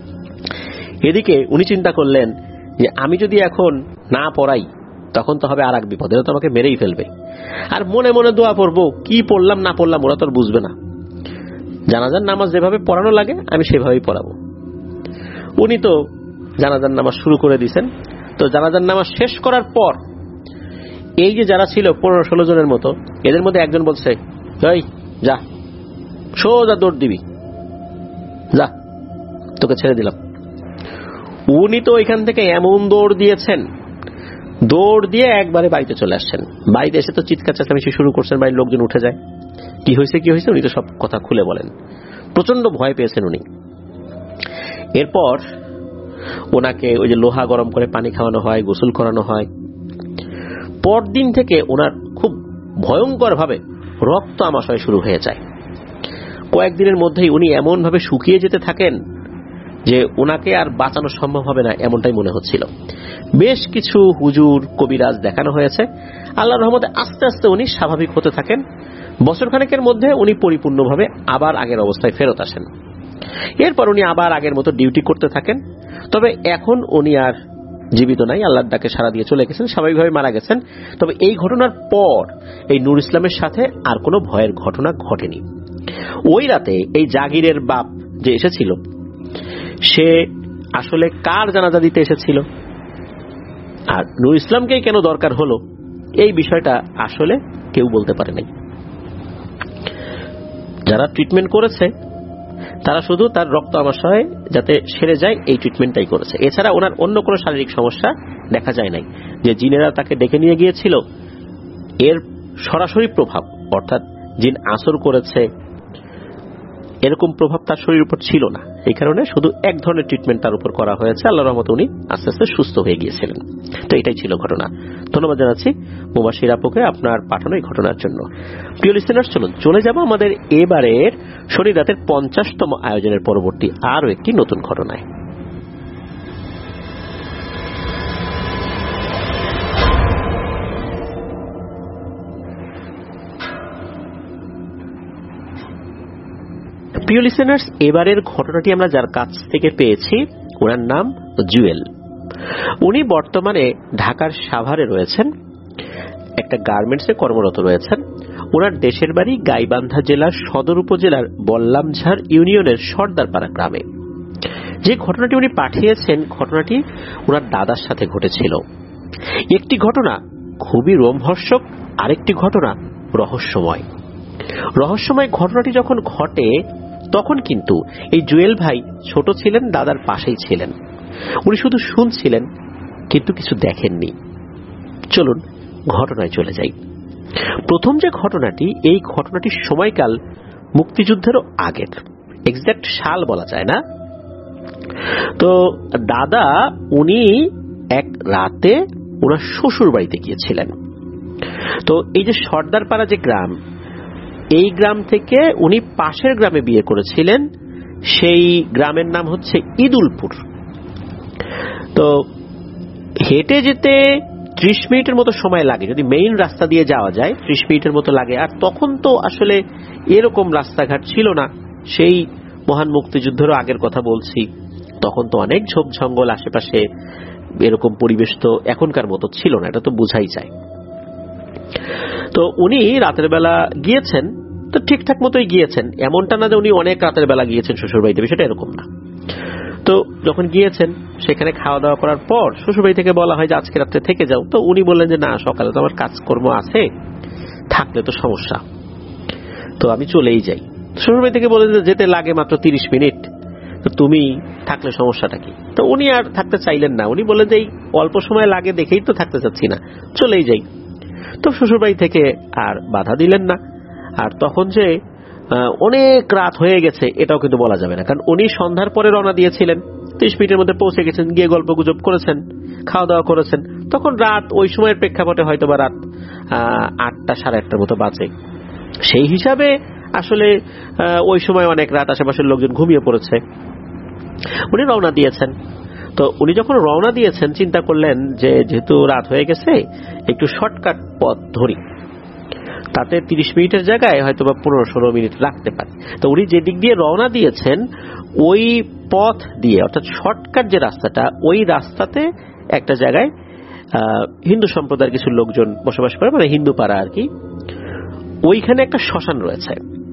[SPEAKER 2] এদিকে উনি চিন্তা করলেন যে আমি যদি এখন না পড়াই তখন তো হবে আর এক বিপদ, এরা তো আমাকে মেরেই ফেলবে। আর মনে মনে দোয়া পড়বো, কি পড়লাম না পড়লাম ওরা তো আর বুঝবে না। জানাজার নামাজ যেভাবে পড়ানো লাগে আমি সেভাবেই পড়াবো। উনি তো জানাজার নামাজ শুরু করে দিয়েছেন। তো জানাজার নামাজ শেষ করার পর এই যে যারা ছিল পনেরো ষোলো জনের মতো, এদের মধ্যে একজন বলছে, এই যা, সোজা দৌড় দিবি, যা, তোকে ছেড়ে দিলাম। উনি তো এখান থেকে এমন দৌড় দিয়েছেন, দৌড় দিয়ে একবারে বাড়িতে চলে আসছেন। বাড়িতে এসে তো চিৎকার চেঁচামেচি শুরু করছেন, বাড়ির লোকজন উঠে যায়, কি হয়েছে কি হয়েছে উনি তো সব কথা খুলে বলেন। প্রচন্ড ভয় পেয়েছেন উনি। এরপর ওনাকে ওই যে লোহা গরম করে পানি খাওয়ানো হয়, গোসল করানো হয়। পরদিন থেকে ওনার খুব ভয়ঙ্কর ভাবে রক্ত আমাশয় শুরু হয়ে যায়। কয়েকদিনের মধ্যেই উনি এমন ভাবে শুকিয়ে যেতে থাকেন যে ওনাকে আর বাঁচানো সম্ভব হবে না এমনটাই মনে হচ্ছিল। বেশ কিছু হুজুর কবিরাজ দেখানো হয়েছে। আল্লাহর রহমতে আস্তে আস্তে উনি স্বাভাবিক হতে থাকেন। বছরখানেকের মধ্যে উনি পরিপূর্ণভাবে আবার আগের অবস্থায় ফেরত আসেন। এরপর উনি আবার আগের মতো ডিউটি করতে থাকেন। তবে এখন উনি আর জীবিত নাই, আল্লাহর ডাকে সাড়া দিয়ে চলে গেছেন, স্বাভাবিকভাবে মারা গেছেন। তবে এই ঘটনার পর এই নূর ইসলামের সাথে আর কোনো ভয়ের ঘটনা ঘটেনি। ওই রাতে এই জাগিরের বাপ যে এসেছিল সে আসলে কার জানাজা দিতে এসেছিল আর নূর ইসলামকেই কেন দরকার হলো এই বিষয়টা আসলে কেউ বলতে পারে নাই। যারা ট্রিটমেন্ট করেছে তারা শুধু তার রক্ত আমাশয় যাতে সেরে যায় এই ট্রিটমেন্টটাই করেছে। এছাড়া ওনার অন্য কোনো শারীরিক সমস্যা দেখা যায় নাই। যে জিনেরা তাকে ডেকে নিয়ে গিয়েছিল এর সরাসরি প্রভাব, অর্থাৎ জিন আসর করেছে এরকম প্রভাব তার শরীরের উপর ছিল না। এই কারণে শুধু এক ধরনের ট্রিটমেন্ট তার উপর করা হয়েছে। আল্লাহর রহমতে উনি আস্তে আস্তে সুস্থ হয়ে গিয়েছিলেন। তো এটাই ছিল ঘটনা। ধন্যবাদ জানাচ্ছি মুবাশির আপুকে আপনার পাঠানো এই ঘটনার জন্য। প্রিয় লিসেনার্স, চলুন চলে যাব আমাদের এবারের শনি রাতের পঞ্চাশতম আয়োজনের পরবর্তী আরো একটি নতুন ঘটনায়। প্রিয় লিসেনার্স, এবারের ঘটনাটি আমরা যার কাছ থেকে পেয়েছি ওনার নাম জুয়েল। উনি বর্তমানে ঢাকার সাভারে রয়েছেন, একটা গার্মেন্টসে কর্মরত রয়েছেন। ওনার দেশের বাড়ি গাইবান্ধা জেলার সদর উপজেলার বল্লামঝাড় ইউনিয়নের সর্দারপাড়া গ্রামে। যে ঘটনাটি উনি পাঠিয়েছেন, ঘটনাটি ওনার দাদার সাথে ঘটেছিল। একটি ঘটনা খুবই রোমহর্ষক, আরেকটি ঘটনা রহস্যময়। রহস্যময় ঘটনাটি যখন ঘটে তখন কিন্তু এই জুয়েল ভাই ছোট ছিলেন, দাদার পাশেই ছিলেন। উনি শুধু শুনছিলেন কিন্তু কিছু দেখেননি। চলুন ঘটনায় চলে যাই। প্রথম যে ঘটনাটি, এই ঘটনাটির সময়কাল মুক্তিযুদ্ধেরও আগের, এক্সাক্ট সাল বলা যায় না। তো দাদা উনি এক রাতে ওনার শ্বশুর বাড়িতে গিয়েছিলেন। তো এই যে সর্দারপাড়া যে গ্রাম, এই গ্রাম থেকে উনি পাশের গ্রামে বিয়ে করেছিলেন। সেই গ্রামের নাম হচ্ছে ইদুলপুর। তো হেঁটে যেতে ত্রিশ মিনিটের মতো সময় লাগে, যদি মেইন রাস্তা দিয়ে যাওয়া যায় ত্রিশ মিনিটের মতো লাগে। আর তখন তো আসলে এরকম রাস্তাঘাট ছিল না, সেই মহান মুক্তিযুদ্ধেরও আগের কথা বলছি। তখন তো অনেক ঝোপ ঝঙ্গল আশেপাশে, এরকম পরিবেশ তো এখনকার মতো ছিল না, এটা তো বোঝাই যায়। তো উনি রাতের বেলা গিয়েছেন, তো ঠিকঠাক মতোই গিয়েছেন, এমনটা না যে উনি অনেক রাতের বেলা গিয়েছেন শ্বশুর বাড়িতে, বিষয়টা এরকম না। তো যখন গিয়েছেন সেখানে খাওয়া দাওয়া করার পর শ্বশুরবাড়ি থেকে বলা হয় যে আজকে রাত্রে থেকে যাও। তো উনি বললেন যে না, সকালে তো আমার কাজকর্ম আছে, থাকলে তো সমস্যা, তো আমি চলেই যাই। শ্বশুরবাড়ি থেকে বললেন যে যেতে লাগে মাত্র তিরিশ মিনিট, তো তুমি থাকলে সমস্যাটা কি? তো উনি আর থাকতে চাইলেন না। উনি বললেন যে এই অল্প সময় লাগে দেখেই তো থাকতে চাচ্ছি না, চলেই যাই। তো শ্বশুরবাড়ি থেকে আর বাধা দিলেন না। আর তখন যে অনেক রাত হয়ে গেছে এটাও কিন্তু বলা যাবে না, কারণ উনি সন্ধ্যার পরে রওনা দিয়েছিলেন, ত্রিশ মিনিটের মধ্যে পৌঁছে গেছেন, গিয়ে গল্প গুজব করেছেন, খাওয়া দাওয়া করেছেন। তখন রাত ওই সময়ের প্রেক্ষাপটে হয়তো বা রাত আটটা সাড়ে আটটার মতো বাজে। সেই হিসাবে আসলে ওই সময় অনেক রাত, আশেপাশের লোকজন ঘুমিয়ে পড়েছে। উনি রওনা দিয়েছেন। তো উনি যখন রওনা দিয়েছেন চিন্তা করলেন যে যেহেতু রাত হয়ে গেছে একটু শর্টকাট পথ ধরি, তাতে তিরিশ মিনিটের জায়গায় হয়তো বা পনেরো ষোলো মিনিট লাগতে পারে। তো উনি যে দিক দিয়ে রওনা দিয়েছেন ওই পথ দিয়ে, অর্থাৎ শর্টকাট যে রাস্তাটা, ওই রাস্তাতে একটা জায়গায় হিন্দু সম্প্রদায়ের কিছু লোকজন বসবাস করে, মানে হিন্দু পাড়া আর কি, ওইখানে একটা শ্মশান রয়েছে।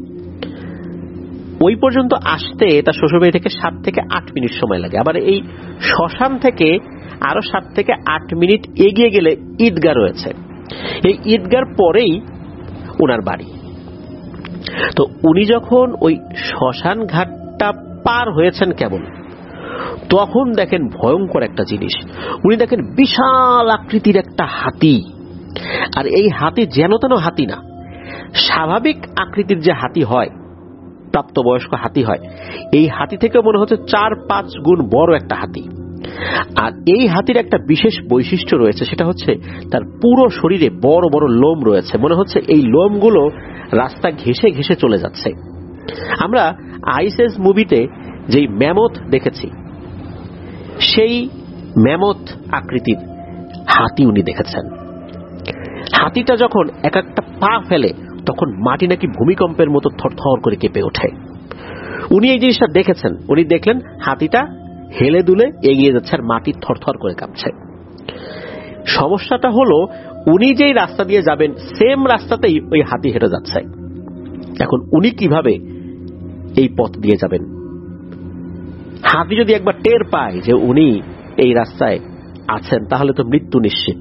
[SPEAKER 2] ওই পর্যন্ত আসতে তার শ্বশুরবাড়ি থেকে সাত থেকে আট মিনিট সময় লাগে। আবার এই শ্মশান থেকে আরো সাত থেকে আট মিনিট এগিয়ে গেলে ঈদগাহ রয়েছে, এই ঈদগার পরেই ওনার বাড়ি। তো উনি যখন ওই শ্মশান ঘাটটা পার হয়েছেন কেবল, তখন দেখেন ভয়ঙ্কর একটা জিনিস। উনি দেখেন বিশাল আকৃতির একটা হাতি। আর এই হাতি যেন তেন হাতি না, স্বাভাবিক আকৃতির যে হাতি হয়, প্রাপ্তবয়স্ক হাতি হয়, এই হাতি থেকে মনে হচ্ছে চার পাঁচ গুণ বড় একটা হাতি। আর এই হাতির একটা বিশেষ বৈশিষ্ট্য রয়েছে, সেটা হচ্ছে তার পুরো শরীরে বড় বড় লোম রয়েছে। মনে হচ্ছে এই লোমগুলো রাস্তা ঘেঁষে ঘেঁষে চলে যাচ্ছে। আমরা আইসেস মুভিতে যেই ম্যামথ দেখেছি, সেই ম্যামথ আকৃতির হাতি উনি দেখেছেন। হাতিটা যখন এক একটা পা ফেলে তখন মাটি নাকি ভূমিকম্পের মতো থরথর করে কেঁপে ওঠে। উনি এই জিনিসটা দেখেছেন। উনি দেখলেন হাতিটা হেলে দুলে এগিয়ে যাচ্ছে আর মাটি থরথর করে কাঁপছে। সমস্যাটা হলো উনি যেই রাস্তা দিয়ে যাবেন সেম রাস্তাতেই ওই হাতি হেঁটে যাচ্ছে। এখন উনি কিভাবে এই পথ দিয়ে যাবেন? হাতি যদি একবার টের পায় যে উনি এই রাস্তায় আছেন তাহলে তো মৃত্যু নিশ্চিত।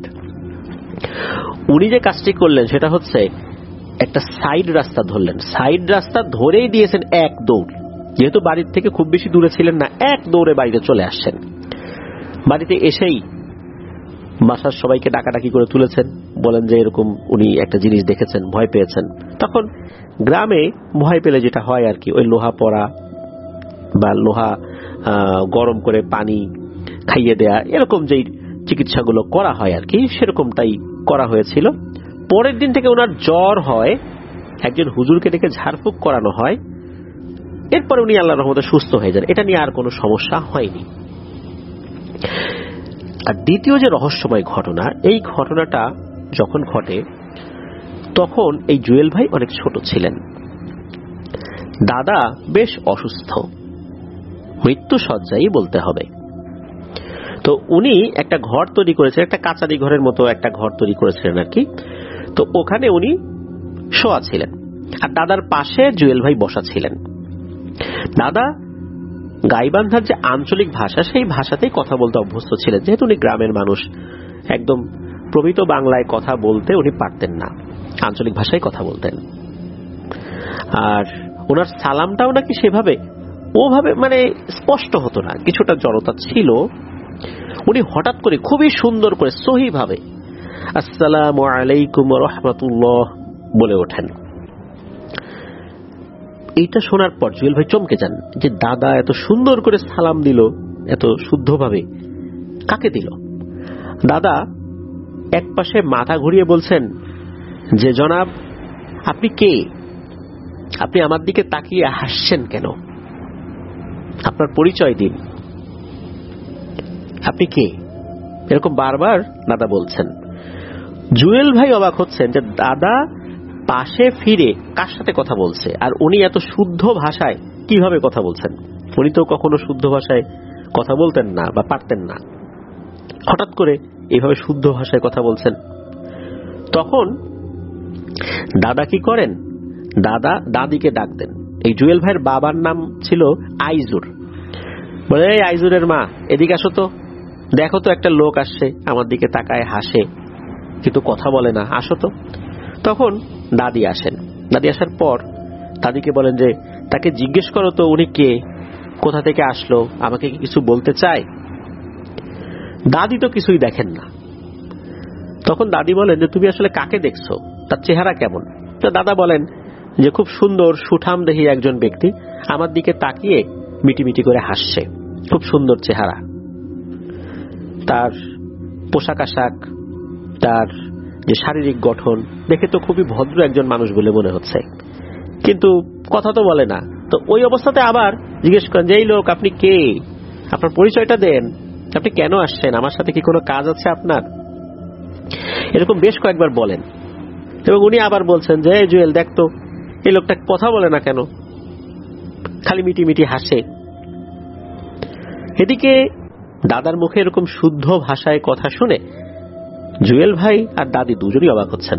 [SPEAKER 2] উনি যে কাজটি করলেন সেটা হচ্ছে একটা সাইড রাস্তা ধরলেন। সাইড রাস্তা ধরেই দিয়েছেন এক দৌড়। যেহেতু বাড়ির থেকে খুব বেশি দূরে ছিলেন না, এক দৌড়ে বাড়িতে চলে আসছেন। বাড়িতে এসেই বাসার সবাইকে ডাকাডাকি করে তুলেছেন, বলেন যে এরকম উনি একটা জিনিস দেখেছেন, ভয় পেয়েছেন। তখন গ্রামে ভয় পেলে যেটা হয় আর কি, ওই লোহা পড়া বা লোহা গরম করে পানি খাইয়ে দেয়া, এরকম যেই চিকিৎসাগুলো করা হয় আর কি, সেরকমটাই করা হয়েছিল। পরের দিন থেকে ওনার জ্বর হয়, একজন হুজুরকে ডেকে ঝাড়ফুঁক করানো হয়। এরপরে উনি আল্লাহর রহমতে সুস্থ হয়ে যান। এটা নিয়ে আর কোনো সমস্যা হয়নি। আর দ্বিতীয় যে রহস্যময় ঘটনা, এই ঘটনাটা যখন ঘটে তখন এই জুয়েল ভাই অনেক ছোট ছিলেন। দাদা বেশ অসুস্থ, মৃত্যু শয্যায় বলতে হবে। তো উনি একটা ঘর তৈরি করেছিলেন, একটা কাচারি ঘরের মতো একটা ঘর তৈরি করেছিলেন আর কি। তো ওখানে উনি শোয়া ছিলেন, আর দাদার পাশে জুয়েল ভাই বসা ছিলেন। দাদা গাইবান্ধার যে আঞ্চলিক ভাষা, সেই ভাষাতেই কথা বলতে অভ্যস্ত ছিলেন, যেহেতু উনি গ্রামের মানুষ, একদম প্রমিত বাংলায় কথা বলতে উনি পারতেন না, আঞ্চলিক ভাষায় কথা বলতেন। আর ওনার সালামটাও নাকি সেভাবে ওভাবে মানে স্পষ্ট হতো না, কিছুটা জড়তা ছিল। উনি হঠাৎ করে খুবই সুন্দর করে সহি ভাবে আসসালামু আলাইকুম ওয়া রাহমাতুল্লাহ বলে ওঠেন। এইটা শোনার পর জুয়েল ভাই চমকে যান যে দাদা এত সুন্দর করে সালাম দিল, এত শুদ্ধভাবে, কাকে দিল? দাদা এক পাশে মাথা ঘুরিয়ে বলছেন যে জনাব, আপনি কে? আপনি আমার দিকে তাকিয়ে হাসছেন কেন? আপনার পরিচয় দিন, আপনি কে? এরকম বারবার দাদা বলছেন। জুয়েল ভাই অবাক হচ্ছেন যে দাদা পাশে ফিরে কার সাথে কথা বলছে, আর উনি এত শুদ্ধ ভাষায় কিভাবে কথা বলছেন। উনি তো কখনো শুদ্ধ ভাষায় কথা বলতেন না বা পারতেন না, হঠাৎ করে এইভাবে শুদ্ধ ভাষায় কথা বলছেন। তখন দাদা কি করেন, দাদা দাদিকে ডাক দেন। এই জুয়েল ভাইয়ের বাবার নাম ছিল আইজুর। বলে, এই আইজুরের মা, এদিকে আসো তো, দেখো তো একটা লোক আসছে, আমার দিকে তাকায় হাসে কিন্তু কথা বলে না, আসো তো। তখন দাদি আসেন। দাদি আসার পর দাদিকে বলেন যে তাকে জিজ্ঞেস করো তো উনি কে, কোথা থেকে আসলো, আমাকে কি কিছু বলতে চায়? দাদি তো কিছুই দেখেন না। তখন দাদি বলেন যে তুমি আসলে কাকে দেখছো, তার চেহারা কেমন? তো দাদা বলেন যে খুব সুন্দর সুঠাম দেহি একজন ব্যক্তি, আমার দিকে তাকিয়ে মিটিমিটি করে হাসছে, খুব সুন্দর চেহারা, তার পোশাক আশাক, তার যে শারীরিক গঠন দেখে তো খুবই ভদ্র একজন মানুষ বলে মনে হচ্ছে, কিন্তু কথা তো বলে না। তো ওই অবস্থাতে আবার জিজ্ঞেস করেন যে এই লোক, আপনি কে? আপনার পরিচয়টা দেন, আপনি কেন আসছেন, আমার সাথে কি কোনো কাজ আছে আপনার? এরকম বেশ কয়েকবার বলেন। এবং উনি আবার বলছেন যে এই জুয়েল, দেখতো এই লোকটা কথা বলে না কেন, খালি মিটি মিটি হাসে। এদিকে দাদার মুখে এরকম শুদ্ধ ভাষায় কথা শুনে জুয়েল ভাই আর দাদি দুজনই অবাক হচ্ছেন।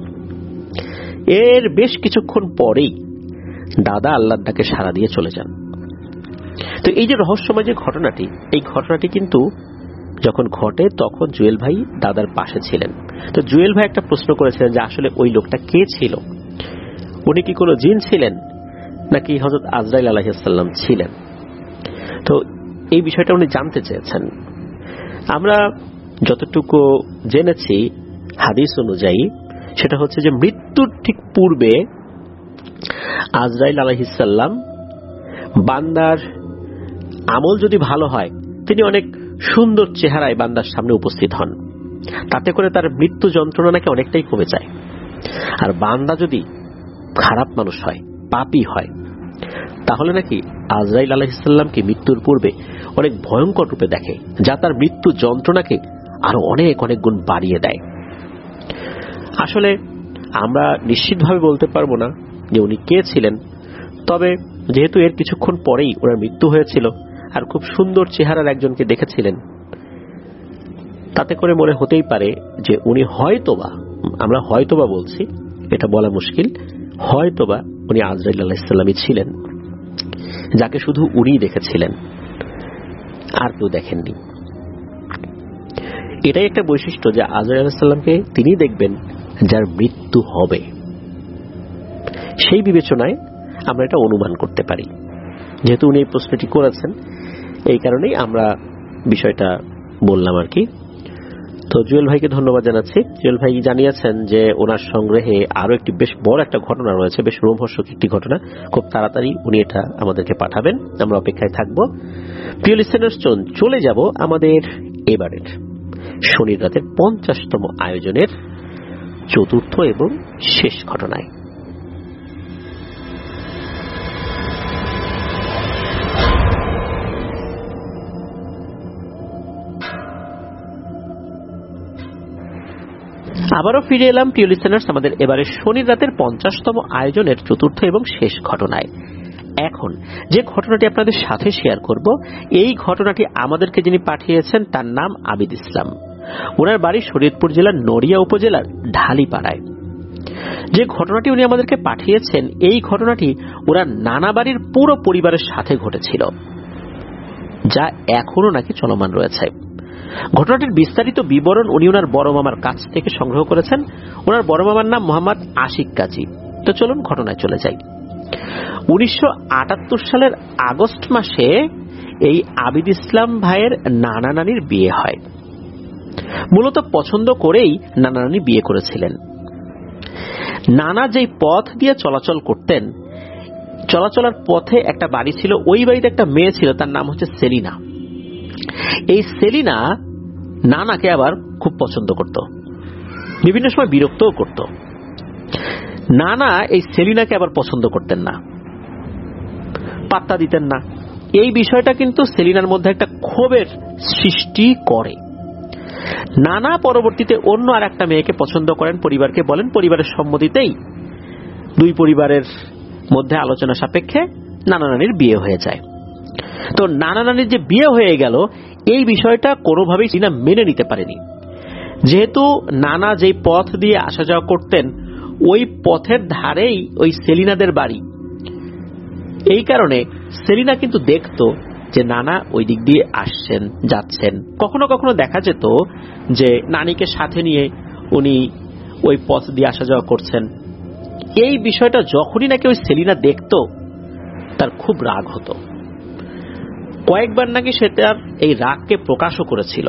[SPEAKER 2] এর বেশ কিছুক্ষণ পরেই দাদা আল্লাহর ডাকে সাড়া দিয়ে চলে যান। তো এই যে রহস্যময় যে ঘটনাটি, এই ঘটনাটি কিন্তু যখন ঘটে তখন জুয়েল ভাই দাদার পাশে ছিলেন। তো জুয়েল ভাই একটা প্রশ্ন করেছিলেন যে আসলে ওই লোকটা কে ছিল, উনি কি কোনো জিন ছিলেন নাকি হযরত আজরাইল আলাইহিস সালাম ছিলেন? তো এই বিষয়টা উনি জানতে চেয়েছেন। আমরা যতটুকু জেনেছি হাদিস অনুযায়ী, সেটা হচ্ছে যে মৃত্যুর ঠিক পূর্বে আজরাইল আলাইহিস সালাম বান্দার আমল যদি ভালো হয়, তিনি অনেক সুন্দর চেহারায় বান্দার সামনে উপস্থিত হন, তাতে করে তার মৃত্যু যন্ত্রণা নাকি অনেকটাই কমে যায়। আর বান্দা যদি খারাপ মানুষ হয়, পাপী হয়, তাহলে নাকি আজরাইল আলাইহিস সালামকে মৃত্যুর পূর্বে অনেক ভয়ঙ্কর রূপে দেখে, যা তার মৃত্যু যন্ত্রণাকে আরো অনেক অনেক গুণ বাড়িয়ে দেয়। আসলে আমরা নিশ্চিতভাবে বলতে পারবো না যে উনি কে ছিলেন, তবে যেহেতু এর কিছুক্ষণ পরেই ওনার মৃত্যু হয়েছিল আর খুব সুন্দর চেহারার একজনকে দেখেছিলেন, তাতে করে মনে হতেই পারে যে উনি হয়তোবা, আমরা হয়তোবা বলছি, এটা বলা মুশকিল, হয়তোবা উনি আজরাইল আলাইহিস সালামই ছিলেন, যাকে শুধু উনিই দেখেছিলেন, আর কেউ দেখেননি। এটাই একটা বৈশিষ্ট্য যে আজরাইল আলাইহিস সালামকে তিনি দেখবেন যার মৃত্যু হবে। সেই বিবেচনায় আমরা এটা অনুমান করতে পারি। যেহেতু উনি এই প্রশ্নটি করেছেন, এই কারণেই আমরা বিষয়টা বললাম আর কি। তো জুয়েল ভাইকে ধন্যবাদ জানাচ্ছি। জুয়েল ভাই জানিয়েছেন যে ওনার সংগ্রহে আরো একটি বেশ বড় একটা ঘটনা রয়েছে, বেশ রোমহর্ষক একটি ঘটনা, খুব তাড়াতাড়ি উনি এটা আমাদেরকে পাঠাবেন, আমরা অপেক্ষায় থাকব। প্রিয় লিসেনার্স, চলে যাব আমাদের এবারের শনির রাতের পঞ্চাশতম আয়োজনের চতুর্থ এবং শেষ ঘটনায়। আবারও ফিরে এলাম প্রিয় লিসেনার্স আমাদের এবারে শনির রাতের পঞ্চাশতম আয়োজনের চতুর্থ এবং শেষ ঘটনায়। এখন যে ঘটনাটি আপনাদের সাথে শেয়ার করব, এই ঘটনাটি আমাদেরকে যিনি পাঠিয়েছেন তার নাম আবিদ ইসলাম। ওনার বাড়ি শরীয়তপুর জেলার নড়িয়া উপজেলার ঢালিপাড়ায়। যে ঘটনাটি উনি আমাদেরকে পাঠিয়েছেন, এই ঘটনাটি ওরা নানা বাড়ির পুরো পরিবারের সাথে ঘটেছিল, যা এখনো নাকি চলমান রয়েছে। ঘটনাটির বিস্তারিত বিবরণ উনি ওনার বড় মামার কাছ থেকে সংগ্রহ করেছেন। ওনার বড় মামার নাম মোহাম্মদ আশিক কাজী। তো চলুন ঘটনায় চলে যাই। উনিশশো আটাত্তর সালের আগস্ট মাসে এই আবিদ ইসলাম ভাইয়ের নানা নানির বিয়ে হয়। মূলত পছন্দ করেই নানা নানি বিয়ে করেছিলেন। নানা যেই পথ দিয়ে চলাচল করতেন, চলাচলার পথে একটা বাড়ি ছিল, ওই বাড়িতে একটা মেয়ে ছিল, তার নাম হচ্ছে সেলিনা। এই সেলিনা নানাকে আবার খুব পছন্দ করত, বিভিন্ন সময় বিরক্তও করত। নানা এই সেলিনাকে আবার পছন্দ করতেন না, পাত্তা দিতেন না। এই বিষয়টা কিন্তু সেলিনার মধ্যে একটা ক্ষোভের সৃষ্টি করে। নানা পরবর্তীতে অন্য আর একটা মেয়েকে পছন্দ করেন, পরিবারকে বলেন, পরিবারের সম্মতিতেই দুই পরিবারের মধ্যে আলোচনা সাপেক্ষে নানা নানির বিয়ে হয়ে যায়। তো নানা নানির যে বিয়ে হয়ে গেল, এই বিষয়টা কোনোভাবেই সেলিনা মেনে নিতে পারেনি। যেহেতু নানা যেই পথ দিয়ে আসা যাওয়া করতেন, ওই পথের ধারেই ওই সেলিনাদের বাড়ি। এই কারণে সেলিনা কিন্তু দেখতো যে নানা ওই দিক দিয়ে আসছেন, যাচ্ছেন। কখনো কখনো দেখা যেত যে নানিকে সাথে নিয়ে উনি ওই পথ দিয়ে আসা যাওয়া করছেন। এই বিষয়টা যখনই নাকি ওই সেলিনা দেখতো, তার খুব রাগ হতো। কয়েকবার নাকি সে তার এই রাগকে প্রকাশও করেছিল।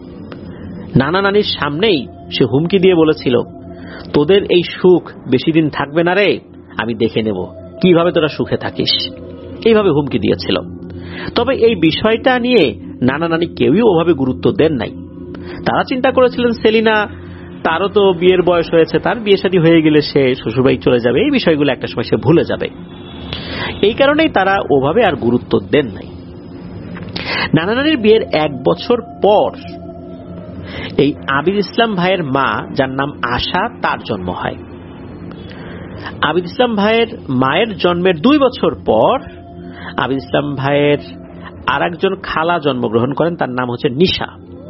[SPEAKER 2] নানা নানির সামনেই সে হুমকি দিয়ে বলেছিল, তোদের এই সুখ বেশি দিন থাকবে না রে, আমি দেখে নেব কিভাবে তোরা সুখে থাকিস। এইভাবে হুমকি দিয়েছিল। তবে এই বিষয়টা নিয়ে নানা নানি কেউই ওভাবে গুরুত্ব দেন নাই। তারা চিন্তা করেছিলেন সেলিনা, তারও তো বিয়ের বয়স হয়েছে, তার বিয়ে শাদী হয়ে গেলে সে শ্বশুরবাড়ি চলে যাবে, এই বিষয়গুলো একটা সময় সে ভুলে যাবে। এই কারণেই তারা ওভাবে আর গুরুত্ব দেন নাই। নানা নানির বিয়ের এক বছর পর এই আবিদ ইসলাম ভাইয়ের মা, যার নাম আশা, তার জন্ম হয়। আবিদ ইসলাম ভাইয়ের মায়ের জন্মের দুই বছর পর আবিদ ইসলাম ভাইয়ের আর একজন খালা জন্মগ্রহণ করেন, তার নাম হচ্ছে নিশা।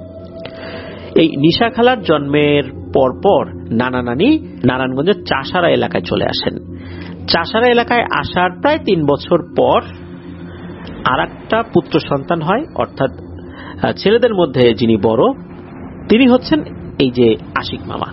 [SPEAKER 2] এই নিশা খালার জন্মের পর পর নানা নানি নারায়ণগঞ্জের চাষারা এলাকায় চলে আসেন। চাষারা এলাকায় আসার প্রায় তিন বছর পর আর একটা পুত্র সন্তান হয়, অর্থাৎ ছেলেদের মধ্যে যিনি বড় তিনি হচ্ছেন এই যে আশিক মামা।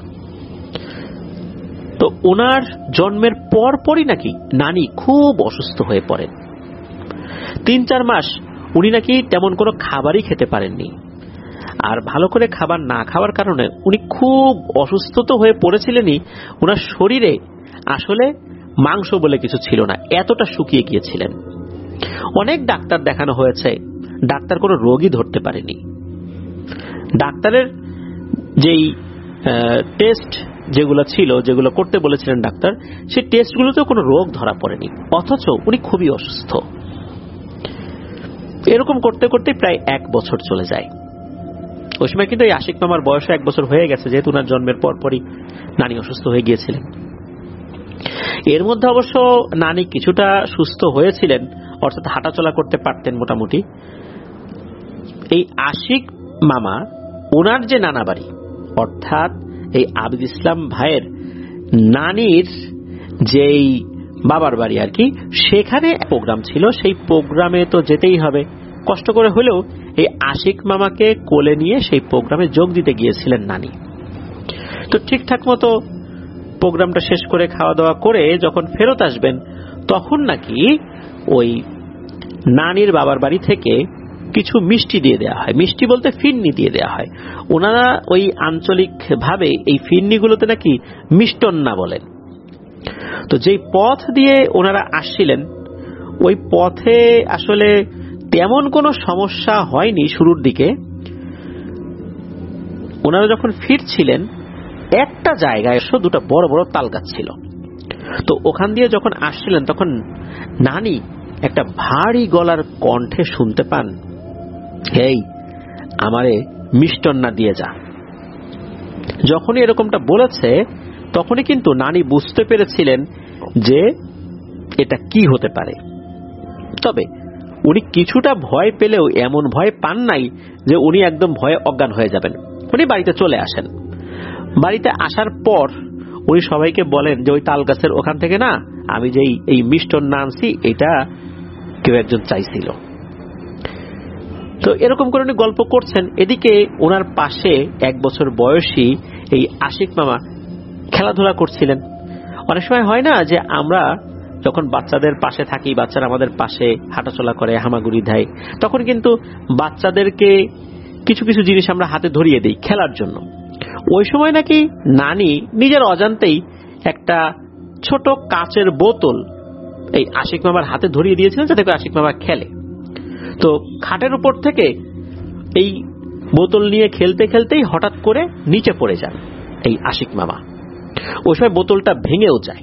[SPEAKER 2] তো ওনার জন্মের পর পরই নাকি নানি খুব অসুস্থ হয়ে পড়েন। তিন চার মাস উনি নাকি তেমন কোনো খাবারই খেতে পারেননি। আর ভালো করে খাবার না খাওয়ার কারণে উনি খুব অসুস্থ তো হয়ে পড়েছিলেনই, ওনার শরীরে আসলে মাংস বলে কিছু ছিল না, এতটা শুকিয়ে গিয়েছিলেন। অনেক ডাক্তার দেখানো হয়েছে, ডাক্তার কোনো রোগই ধরতে পারেনি। ডাক্তারের যেই টেস্ট যেগুলো ছিল, যেগুলো করতে বলেছিলেন ডাক্তার, সেই টেস্টগুলোতেও কোনো রোগ ধরা পড়েনি, অথচ উনি খুবই অসুস্থ। এরকম করতে করতে প্রায় এক বছর চলে যায়। ওই সময় কিন্তু এই আশিক মামার বয়স এক বছর হয়ে গেছে, যেহেতু ওনার জন্মের পর পরই নানি অসুস্থ হয়ে গিয়েছিলেন। এর মধ্যে অবশ্য নানি কিছুটা সুস্থ হয়েছিলেন, অর্থাৎ হাঁটাচলা করতে পারতেন মোটামুটি। এই আশিক মামা ওনার যে নানা বাড়ি, অর্থাৎ এই আবিদ ইসলাম ভাইয়ের নানির যেই বাবার বাড়ি আর কি, সেখানে প্রোগ্রাম ছিল। সেই প্রোগ্রামে তো যেতেই হবে, কষ্ট করে হলেও এই আশিক মামাকে কোলে নিয়ে সেই প্রোগ্রামে যোগ দিতে গিয়েছিলেন নানি। তো ঠিকঠাক মতো প্রোগ্রামটা শেষ করে খাওয়া দাওয়া করে যখন ফেরত আসবেন, তখন নাকি ওই নানির বাবার বাড়ি থেকে কিছু মিষ্টি দিয়ে দেওয়া হয়। মিষ্টি বলতে ফিরনি দিয়ে দেওয়া হয়। ওনারা ওই আঞ্চলিক ভাবে এই ফিরনিগুলোতে নাকি মিষ্টন্না বলেন। তো যেই পথ দিয়ে ওনারা আসছিলেন, ওই পথে আসলে তেমন কোনো সমস্যা হয়নি শুরুর দিকে। ওনারা যখন ফিরছিলেন, একটা জায়গায় দুটো বড় বড় তাল গাছ ছিল। তো ওখান দিয়ে যখন আসছিলেন, তখন নানি একটা ভারী গলার কণ্ঠে শুনতে পান, এই আমারে মিষ্টন্না দিয়ে যা। যখনই এরকমটা বলেছে, তখনই কিন্তু নানি বুঝতে পেরেছিলেন যে এটা কি হতে পারে। তবে উনি কিছুটা ভয় পেলেও এমন ভয় পান নাই যে উনি একদম ভয়ে অজ্ঞান হয়ে যাবেন। উনি বাড়িতে চলে আসেন। বাড়িতে আসার পর উনি সবাইকে বলেন যে ওই তাল গাছের ওখান থেকে না আমি যেই এই মিষ্টান্ন আনছি এটা কেউ একজন চাইছিল। তো এরকম করে উনি গল্প করছেন। এদিকে ওনার পাশে এক বছর বয়সী এই আশিক মামা খেলাধুলা করছিলেন। অনেক সময় হয় না যে আমরা যখন বাচ্চাদের পাশে থাকি, বাচ্চারা আমাদের পাশে হাঁটাচলা করে, হামাগুড়ি দেয়, তখন কিন্তু বাচ্চাদেরকে কিছু কিছু জিনিস আমরা হাতে ধরিয়ে দিই খেলার জন্য। ওই সময় নাকি নানি নিজের অজান্তেই একটা ছোট কাচের বোতল এই আশিক মামার হাতে ধরিয়ে দিয়েছিলেন যাতে করে আশিক মামা খেলে। তো খাটের উপর থেকে এই বোতল নিয়ে খেলতে খেলতেই হঠাৎ করে নিচে পড়ে যান এই আশিক মামা। ওই সময় বোতলটা ভেঙেও যায়।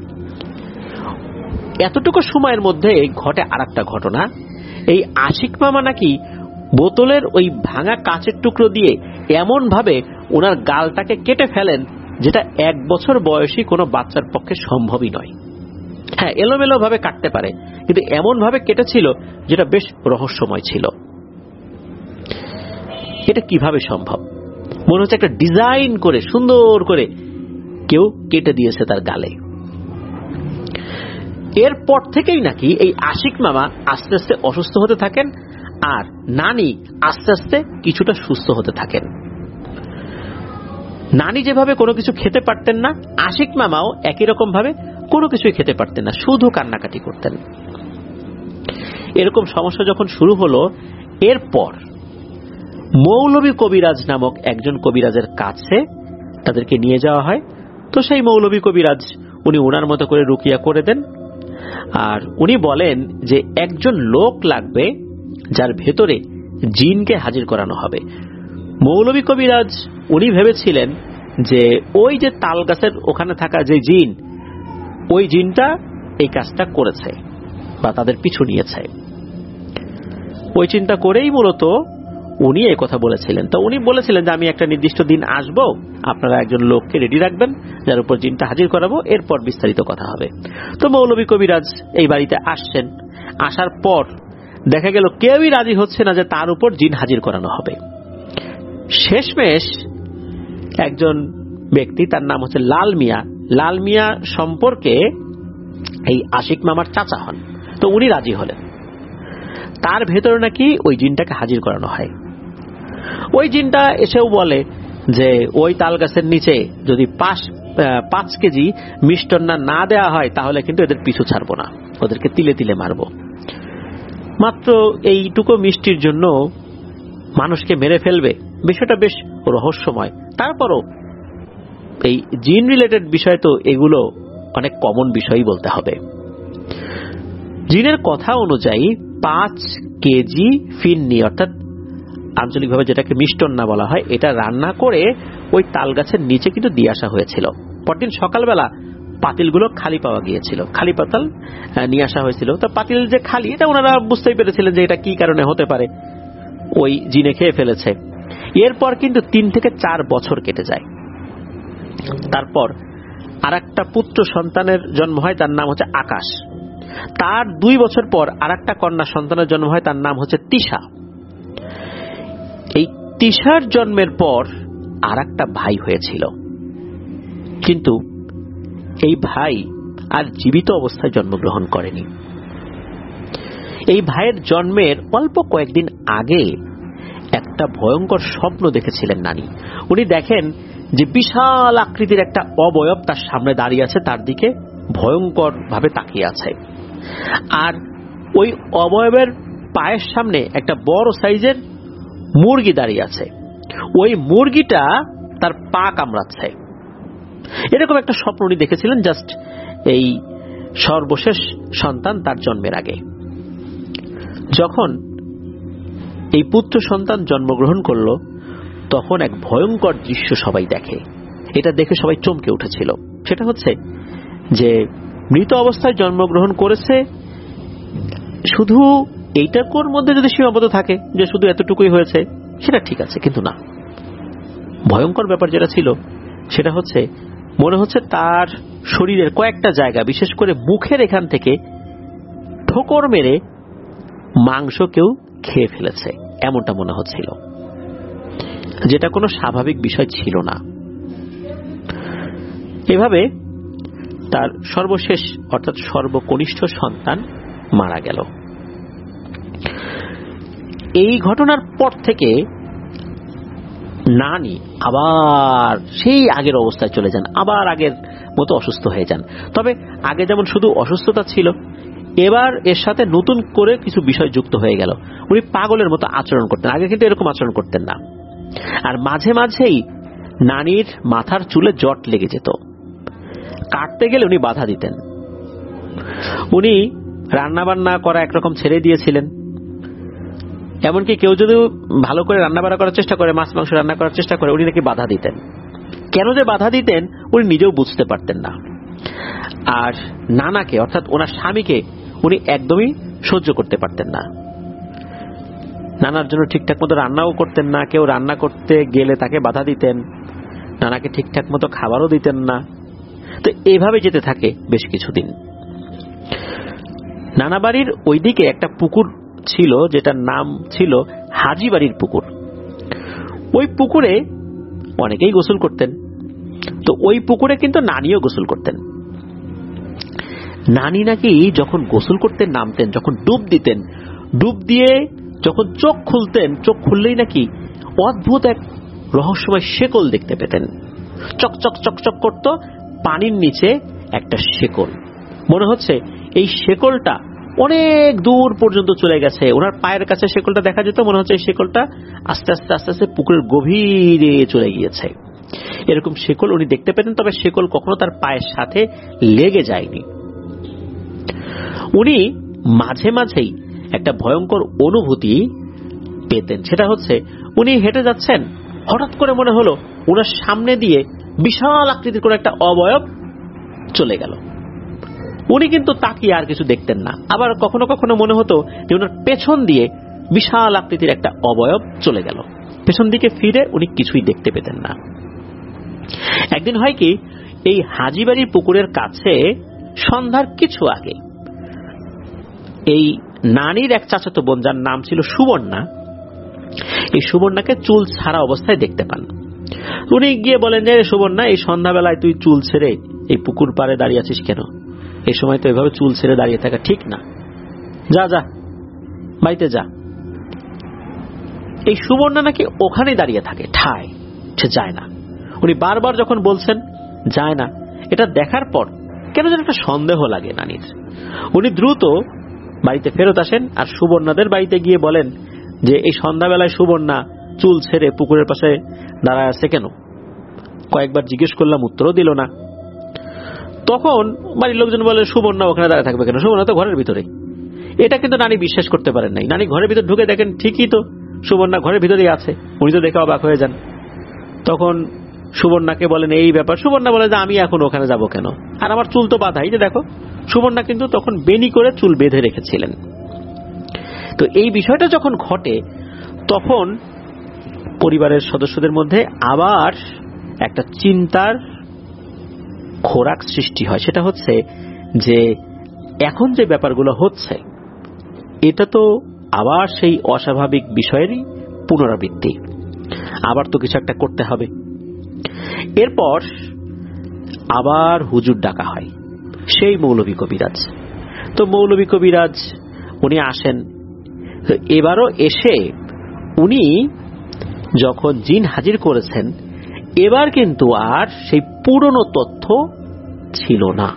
[SPEAKER 2] এতটুকু সময়ের মধ্যে ঘটে আর একটা ঘটনা। এই আশিক মামা নাকি বোতলের ওই ভাঙা কাচের টুকরো দিয়ে এমন ভাবে ওনার গালটাকে কেটে ফেলেন যেটা এক বছর বয়সী কোনো বাচ্চার পক্ষে সম্ভবই নয়। হ্যাঁ, এলোমেলো ভাবে কাটতে পারে, কিন্তু এমন ভাবে কেটেছিল যেটা বেশ রহস্যময় ছিল। এটা কিভাবে সম্ভব? মনে হচ্ছে একটা ডিজাইন করে সুন্দর করে কেউ কেটে দিয়েছে তার গালে। এরপর থেকেই নাকি এই আশিক মামা আস্তে আস্তে অসুস্থ হতে থাকেন, আর নানি আস্তে আস্তে কিছুটা সুস্থ হতে থাকেন। নানি যেভাবে কোনো কিছু খেতে পারতেন না, আশিক মামাও একই রকম ভাবে কোনো কিছুই খেতে পারতেন না, শুধু কান্নাকাটি করতেন। এরকম সমস্যা যখন শুরু হলো, এরপর মৌলভী কবিরাজ নামক একজন কবিরাজের কাছে তাদেরকে নিয়ে যাওয়া হয়। তো সেই মৌলভী কবিরাজ উনি ওনার মতো করে রুকিয়া করে দেন, আর উনি বলেন যে একজন লোক লাগবে যার ভেতরে জিনকে হাজির করানো হবে। মৌলভী কবিরাজ উনি ভেবেছিলেন যে ওই যে তাল গাছের ওখানে থাকা যে জিন, ওই জিনটা এই কাজটা করেছে বা তাদের পিছু নিয়েছে। ওই চিন্তা করেই মূলত উনি এই কথা বলেছিলেন। তো উনি বলেছিলেন যে আমি একটা নির্দিষ্ট দিন আসব, আপনারা একজন লোককে রেডি রাখবেন যার উপর জিনটা হাজির করাবো, এরপর বিস্তারিত কথা হবে। তো মৌলভী কবিরাজ এই বাড়িতে আসছেন। আসার পর দেখা গেল কেউই রাজি হচ্ছে না যে তার উপর জিন হাজির করানো হবে। শেষমেশ একজন ব্যক্তি, তার নাম হচ্ছে লাল মিয়া, লাল মিয়া সম্পর্কে এই আশিক মামার চাচা হন। তো উনি রাজি হলেন। তার ভেতরে নাকি ওই জিনটাকে হাজির করানো হয়। ওই জিনটা এসেও বলে যে ওই তাল গাছের নিচে যদি পাঁচ পাঁচ কেজি মিষ্টান্ন না দেওয়া হয় তাহলে কিন্তু এদের পিছু ছাড়বো না, ওদেরকে তিলে তিলে মারবো। মাত্র এইটুকু মিষ্টির জন্য মানুষকে মেরে ফেলবে, বিষয়টা বেশ রহস্যময়। তারপরও এই জিন রিলেটেড বিষয় তো এগুলো অনেক কমন বিষয়ই বলতে হবে। জিনের কথা অনুযায়ী পাঁচ কেজি ফিন্নি, অর্থাৎ আঞ্চলিকভাবে যেটাকে মিষ্টান্ন বলা হয়, এটা রান্না করে ওই তাল গাছের নিচে কিন্তু দিয়ে আসা হয়েছিল। পরদিন সকালবেলা পাতিলগুলো খালি পাওয়া গিয়েছিল, খালি পাতাল নিয়ে আসা হয়েছিল। তো পাতিল যে খালি, এটা ওনারা বুঝতেই পেরেছিলেন যে এটা কি কারণে হতে পারে, ওই জিনে খেয়ে ফেলেছে। এরপর কিন্তু তিন থেকে চার বছর কেটে যায়। তারপর আর একটা পুত্র সন্তানের জন্ম হয়, তার নাম হচ্ছে আকাশ। তার দুই বছর পর আর একটা কন্যা সন্তানের জন্ম হয়, তার নাম হচ্ছে তিশা। এই তিশার জন্মের পর আর একটা ভাই হয়েছিল, কিন্তু এই ভাই আর জীবিত অবস্থায় জন্মগ্রহণ করেনি। এই ভাইয়ের জন্মের অল্প কয়েকদিন আগে একটা ভয়ঙ্কর স্বপ্ন দেখেছিলেন নানি। উনি দেখেন যে বিশাল আকৃতির একটা অবয়ব তার সামনে দাঁড়িয়ে আছে, তার দিকে ভয়ঙ্কর ভাবে তাকিয়ে আছে। আর ওই অবয়বের পায়ের সামনে একটা বড় সাইজের মুরগি দাঁড়িয়ে আছে। ওই মুরগিটা তার পা কামড়াচ্ছে। এরকম একটা স্বপ্ন উনি দেখেছিলেন জাস্ট এই সর্বশেষ সন্তান তার জন্মের আগে। যখন এই পুত্র সন্তান জন্মগ্রহণ করলো, তখন এক ভয়ঙ্কর দৃশ্য সবাই দেখে। এটা দেখে সবাই চমকে উঠেছিল। সেটা হচ্ছে যে মৃত অবস্থায় জন্মগ্রহণ করেছে, শুধু এইটার মধ্যে যদি সীমাবদ্ধ থাকে যে শুধু এতটুকুই হয়েছে, সেটা ঠিক আছে, কিন্তু না, ভয়ঙ্কর ব্যাপার যেটা ছিল সেটা হচ্ছে মনে হচ্ছে তার শরীরের কয়েকটা জায়গা, বিশেষ করে মুখের এখান থেকে ঠোকর মেরে মাংস কেউ খেয়ে ফেলেছে এমনটা মনে হচ্ছিল, যেটা কোনো স্বাভাবিক বিষয় ছিল না। এভাবে তার সর্বশেষ অর্থাৎ সর্বকনিষ্ঠ সন্তান মারা গেল। এই ঘটনার পর থেকে নানি আবার সেই আগের অবস্থায় চলে যান, আবার আগের মতো অসুস্থ হয়ে যান। তবে আগে যেমন শুধু অসুস্থতা ছিল, এবার এর সাথে নতুন করে কিছু বিষয় যুক্ত হয়ে গেল। উনি পাগলের মতো আচরণ করতেন, আগে কিন্তু এরকম আচরণ করতেন না। আর মাঝে মাঝেই নানির মাথার চুলে জট লেগে যেত, কাটতে গেলে উনি বাধা দিতেন। উনি রান্না বান্না করা একরকম ছেড়ে দিয়েছিলেন, এমনকি কেউ যদি ভালো করে রান্না বান্না করার চেষ্টা করে, মাছ মাংস রান্না করার চেষ্টা করে, উনি নাকি বাধা দিতেন। কেন যে বাধা দিতেন উনি নিজেও বুঝতে পারতেন না। আর নানাকে অর্থাৎ ওনার স্বামীকে উনি একদমই সহ্য করতে পারতেন না। নানার জন্য ঠিকঠাক মতো রান্নাও করতেন না, কেউ রান্না করতে গেলে তাকে বাধা দিতেন, নানাকে ঠিকঠাক মতো খাবারও দিতেন না। তো এইভাবে যেতে থাকে বেশ কিছুদিন। নানা বাড়ির ওইদিকে একটা পুকুর ছিল, যেটার নাম ছিল হাজি বাড়ির পুকুর। ওই পুকুরে অনেকেই গোসল করতেন, তো ওই পুকুরে কিন্তু নানিও গোসল করতেন। নানি নাকি যখন গোসল করতে নামতেন, যখন ডুব দিতেন, ডুব দিয়ে যখন চোখ খুলতেন, চোখ খুললেই নাকি অদ্ভুত এক রহস্যময় শেকল দেখতে পেতেন। চকচক চকচক করত, পানির নিচে একটা শেকল। মনে হচ্ছে এই শেকলটা অনেক দূর পর্যন্ত চলে গেছে। ওনার পায়ের কাছে শেকলটা দেখা যেত, মনে হচ্ছে এই শেকলটা আস্তে আস্তে আস্তে আস্তে পুকুরের গভীরে চলে গিয়েছে। এরকম শেকল উনি দেখতে পেতেন, তবে শেকল কখনো তার পায়ের সাথে লেগে যায়নি। উনি মাঝে মাঝেই একটা ভয়ঙ্কর অনুভূতি পেতেন, সেটা হচ্ছে উনি হেঁটে যাচ্ছেন, হঠাৎ করে মনে হলো ওনার সামনে দিয়ে বিশাল আকৃতির করে একটা অবয়ব চলে গেল। উনি কিন্তু তাকিয়ে আর কিছু দেখতেন না। আবার কখনো কখনো মনে হতো যে ওনার পেছন দিয়ে বিশাল আকৃতির একটা অবয়ব চলে গেল। পেছন দিকে ফিরে উনি কিছুই দেখতে পেতেন না। একদিন হয় কি, এই হাজিবাড়ির পুকুরের কাছে সন্ধ্যার কিছু আগে এই নানির এক চাচাতো বোন, যার নাম ছিল সুবর্ণা, এই সুবর্ণাকে চুল ছাড়া অবস্থায় দেখতে পান। উনি গিয়ে বলেন যে, সুবর্ণা, এই সন্ধ্যাবেলায় তুই চুল ছেড়ে এই পুকুর পাড়ে দাঁড়িয়ে আছিস কেন? এই সময় তো এভাবে চুল ছেড়ে দাঁড়িয়ে থাকা ঠিক না, যা যা বাড়িতে যা। এই সুবর্ণা নাকি ওখানে দাঁড়িয়ে থাকে, ঠায়, সে যায় না। উনি বারবার যখন বলছেন যায় না, এটা দেখার পর কেন যেন একটা সন্দেহ লাগে নানির। উনি দ্রুত বাড়িতে ফেরত আসেন আর সুবর্ণাদের বাড়িতে গিয়ে বলেন যে, এই সন্ধ্যাবেলায় সুবর্ণা চুল ছেড়ে পুকুরের পাশে দাঁড়ায় আছে কেন? কয়েকবার জিজ্ঞেস করলাম, উত্তরও দিল না। তখন বাড়ির লোকজন বলে, সুবর্ণা ওখানে দাঁড়ায় থাকবে কেন? সুবর্ণা তো ঘরের ভিতরে। এটা কিন্তু নানি বিশ্বাস করতে পারেন নাই। নানি ঘরের ভিতর ঢুকে দেখেন ঠিকই তো সুবর্ণা ঘরের ভিতরেই আছে। উনি তো দেখে অবাক হয়ে যান। তখন সুবর্ণাকে বলেন এই ব্যাপার। সুবর্ণা বলে যে, আমি এখন ওখানে যাব কেন? আর আমার চুল তো বাঁধা। এই যে দেখো, সুবর্ণা কিন্তু তখন বেনি করে চুল বেঁধে রেখেছিলেন। তো এই বিষয়টা যখন ঘটে, তখন পরিবারের সদস্যদের মধ্যে আবার একটা চিন্তার খোরাক সৃষ্টি হয়। সেটা হচ্ছে যে, এখন যে ব্যাপারগুলো হচ্ছে, এটা তো আবার সেই অস্বাভাবিক বিষয়েরই পুনরাবৃত্তি। আবার তো কিছু একটা করতে হবে। এরপর আবার হুজুর ডাকা হয়, সেই মৌলভী কবিরাজ। তো মৌলভী কবিরাজ উনি আসেন। এবারও এসে উনি যখন জিন হাজির করেছেন, এবার কিন্তু আর সেই পুরনো তথ্য ছিল না।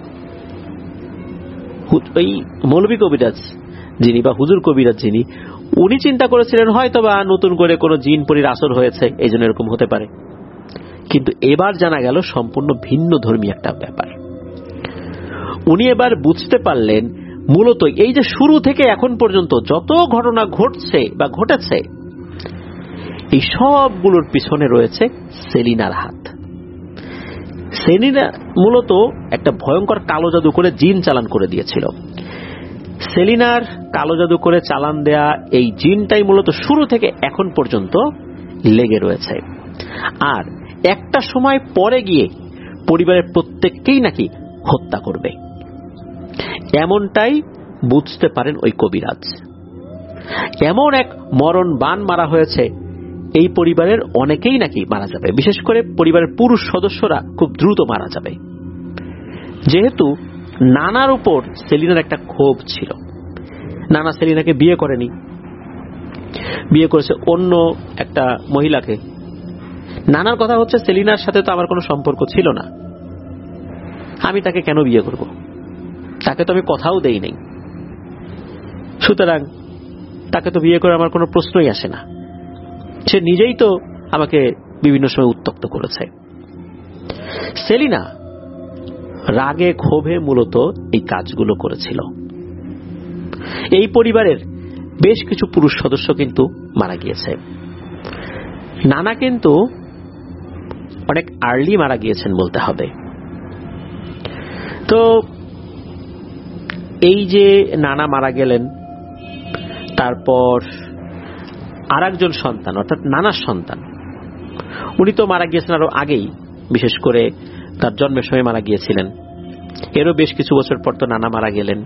[SPEAKER 2] ওই মৌলভী কবিরাজ যিনি বা হুজুর কবিরাজ যিনি, উনি চিন্তা করেছিলেন হয়তো বা নতুন করে কোনো জিন পরীর আসর হয়েছে, এই জন্য এরকম হতে পারে। কিন্তু এবার জানা গেল সম্পূর্ণ ভিন্ন ধর্মী একটা ব্যাপার। উনি এবার বুঝতে পারলেন মূলত এই যে শুরু থেকে এখন পর্যন্ত যত ঘটনা ঘটছে বা ঘটেছে, এই সবগুলোর পিছনে রয়েছে সেলিনার হাত। সেলিনা মূলত একটা ভয়ঙ্কর কালো জাদু করে জিন চালান করে দিয়েছিল। সেলিনার কালো জাদু করে চালান দেয়া এই জিনটাই মূলত শুরু থেকে এখন পর্যন্ত লেগে রয়েছে। আর একটা সময় পরে গিয়ে পরিবারের প্রত্যেককেই নাকি হত্যা করবে, এমনটাই বুঝতে পারেন ওই কবিরাজ। এমন এক মরণ বান মারা হয়েছে, এই পরিবারের অনেকেই নাকি মারা যাবে, বিশেষ করে পরিবারের পুরুষ সদস্যরা খুব দ্রুত মারা যাবে। যেহেতু নানার উপর সেলিনার একটা ক্ষোভ ছিল, নানা সেলিনাকে বিয়ে করেনি, বিয়ে করেছে অন্য একটা মহিলাকে। নানার কথা হচ্ছে সেলিনার সাথে তো আমার কোনো সম্পর্ক ছিল না, আমি তাকে কেন বিয়ে করব, তাকে তো আমি কথাও দেই নাই, সুতরাং তাকে তো বিয়ে করে আমার কোনো প্রশ্নই আসে না। সে নিজেই তো আমাকে বিভিন্ন সময় উত্ত্যক্ত করেছে। সেলিনা রাগে ক্ষোভে মূলত এই কাজগুলো করেছিল। এই পরিবারের বেশ কিছু পুরুষ সদস্য কিন্তু মারা গিয়েছে। নানা কিন্তু অনেক আর্লি মারা গিয়েছেন বলতে হবে। তো এই যে নানা মারা গেলেন, তারপর আর একজন সন্তান অর্থাৎ নানার সন্তান, উনি তো মারা গিয়েছেন আরো আগেই, বিশেষ করে তার জন্মের সময় মারা গিয়েছিলেন। এরও বেশ কিছু বছর পর তো নানা মারা গেলেন।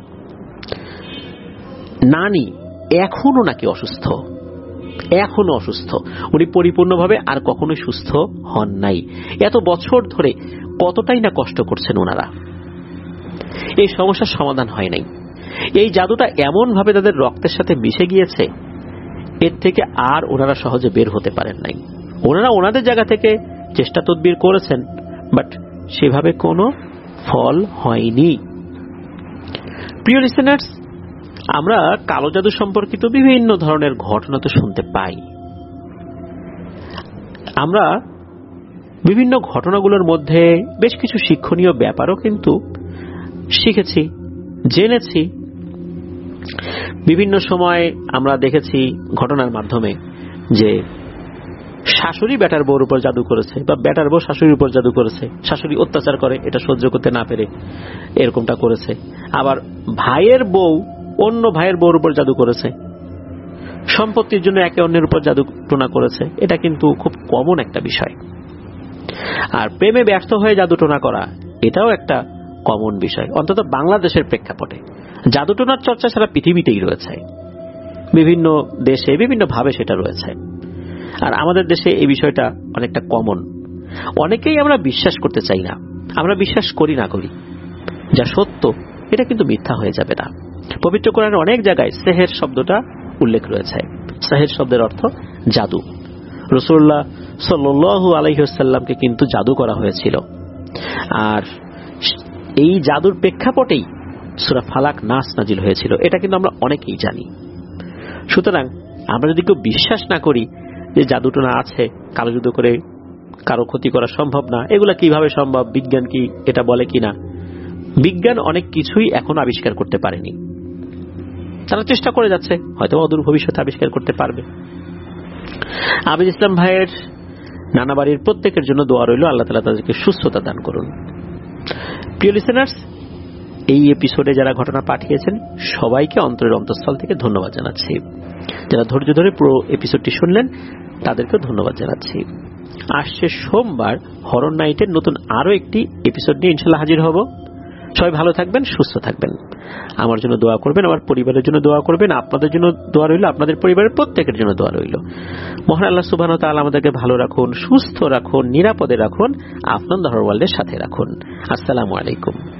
[SPEAKER 2] নানি এখনো নাকি অসুস্থ, এখনো অসুস্থ। উনি পরিপূর্ণভাবে আর কখনোই সুস্থ হন নাই। এত বছর ধরে কতটাই না কষ্ট করছেন ওনারা, এই সমস্যার সমাধান হয় নাই। এই জাদুটা এমন ভাবে তাদের রক্তের সাথে মিশে গিয়েছে, এর থেকে আর ওনারা সহজে বের হতে পারেন নাই। ওনারা ওনাদের জায়গা থেকে চেষ্টা তদবির করেছেন, বাট সেভাবে কোনো ফল হয়নি। প্রিয় লিসেনার্স, আমরা কালো জাদু সম্পর্কিত বিভিন্ন ধরনের ঘটনা তো শুনতে পাই। আমরা বিভিন্ন ঘটনাগুলোর মধ্যে বেশ কিছু শিক্ষণীয় ব্যাপারও কিন্তু শিখেছি, জেনেছি। বিভিন্ন সময় আমরা দেখেছি ঘটনার মাধ্যমে যে শাশুড়ি বেটার বউর উপর জাদু করেছে, বা বেটার বউ শাশুড়ির উপর জাদু করেছে, শাশুড়ি অত্যাচার করে এটা সহ্য করতে না পেরে এরকমটা করেছে। আবার ভাইয়ের বউ অন্য ভাইয়ের বউর উপর জাদু করেছে, সম্পত্তির জন্য একে অন্যের উপর জাদু টোনা করেছে। এটা কিন্তু খুব কমন একটা বিষয়। আর প্রেমে ব্যর্থ হয়ে জাদু টোনা করা, এটাও একটা কমন বিষয়, অন্তত বাংলাদেশের প্রেক্ষাপটে। জাদু টোনার চর্চা সারা পৃথিবীতেই রয়েছে, বিভিন্ন দেশে বিভিন্ন ভাবে সেটা রয়েছে। আর আমাদের দেশে এই বিষয়টা অনেকটা কমন। অনেকেই আমরা বিশ্বাস করতে চাই না, আমরা বিশ্বাস করি না করি, যা সত্য এটা কিন্তু মিথ্যা হয়ে যাবে না। পবিত্র কোরআনের অনেক জায়গায় সেহের শব্দটা উল্লেখ রয়েছে। সেহের শব্দের অর্থ জাদু। রাসূলুল্লাহ সাল্লাল্লাহু আলাইহি ওয়াসাল্লামকে কিন্তু জাদু করা হয়েছিল। আর এই জাদুর প্রেক্ষাপটেই সূরা ফালাক নাস নাজিল হয়েছিল, এটা কিন্তু আমরা অনেকেই জানি। সুতরাং আমরা যদি কেউ বিশ্বাস না করি যে জাদুটোনা আছে, কালো জাদু করে কারো ক্ষতি করা সম্ভব না, এগুলা কিভাবে সম্ভব, বিজ্ঞান কি এটা বলে কিনা, বিজ্ঞান অনেক কিছুই এখন আবিষ্কার করতে পারেনি। তারা চেষ্টা করে যাচ্ছে, হয়তো অদূর ভবিষ্যতে আবিষ্কার করতে পারবে। আবিদ ইসলাম ভাইয়ের নানা বাড়ির প্রত্যেকের জন্য দোয়া রইল, আল্লাহ তাআলা তাদেরকে সুস্থতা দান করুন। প্রিয় লিসেনার্স, এই এপিসোডে যারা ঘটনা পাঠিয়েছেন সবাইকে অন্তরের অন্তঃস্থল থেকে ধন্যবাদ জানাচ্ছি। যারা ধৈর্য ধরে পুরো এপিসোডটি শুনলেন তাদেরকেও ধন্যবাদ জানাচ্ছি। আসছে সোমবার হরর নাইটের নতুন আরো একটি এপিসোড নিয়ে ইনশাআল্লাহ হাজির হব। সবাই ভালো থাকবেন, সুস্থ থাকবেন। আমার জন্য দোয়া করবেন, আমার পরিবারের জন্য দোয়া করবেন, আপনাদের জন্য দোয়া রইল, আপনাদের পরিবারের প্রত্যেকের জন্য দোয়া রইল। মহান আল্লাহ সুবহানাহু ওয়া তাআলা আমাদেরকে ভালো রাখুন, সুস্থ রাখুন, নিরাপদে রাখুন, আপনার ওয়ার্ল্ডের সাথে রাখুন। আসসালামু আলাইকুম।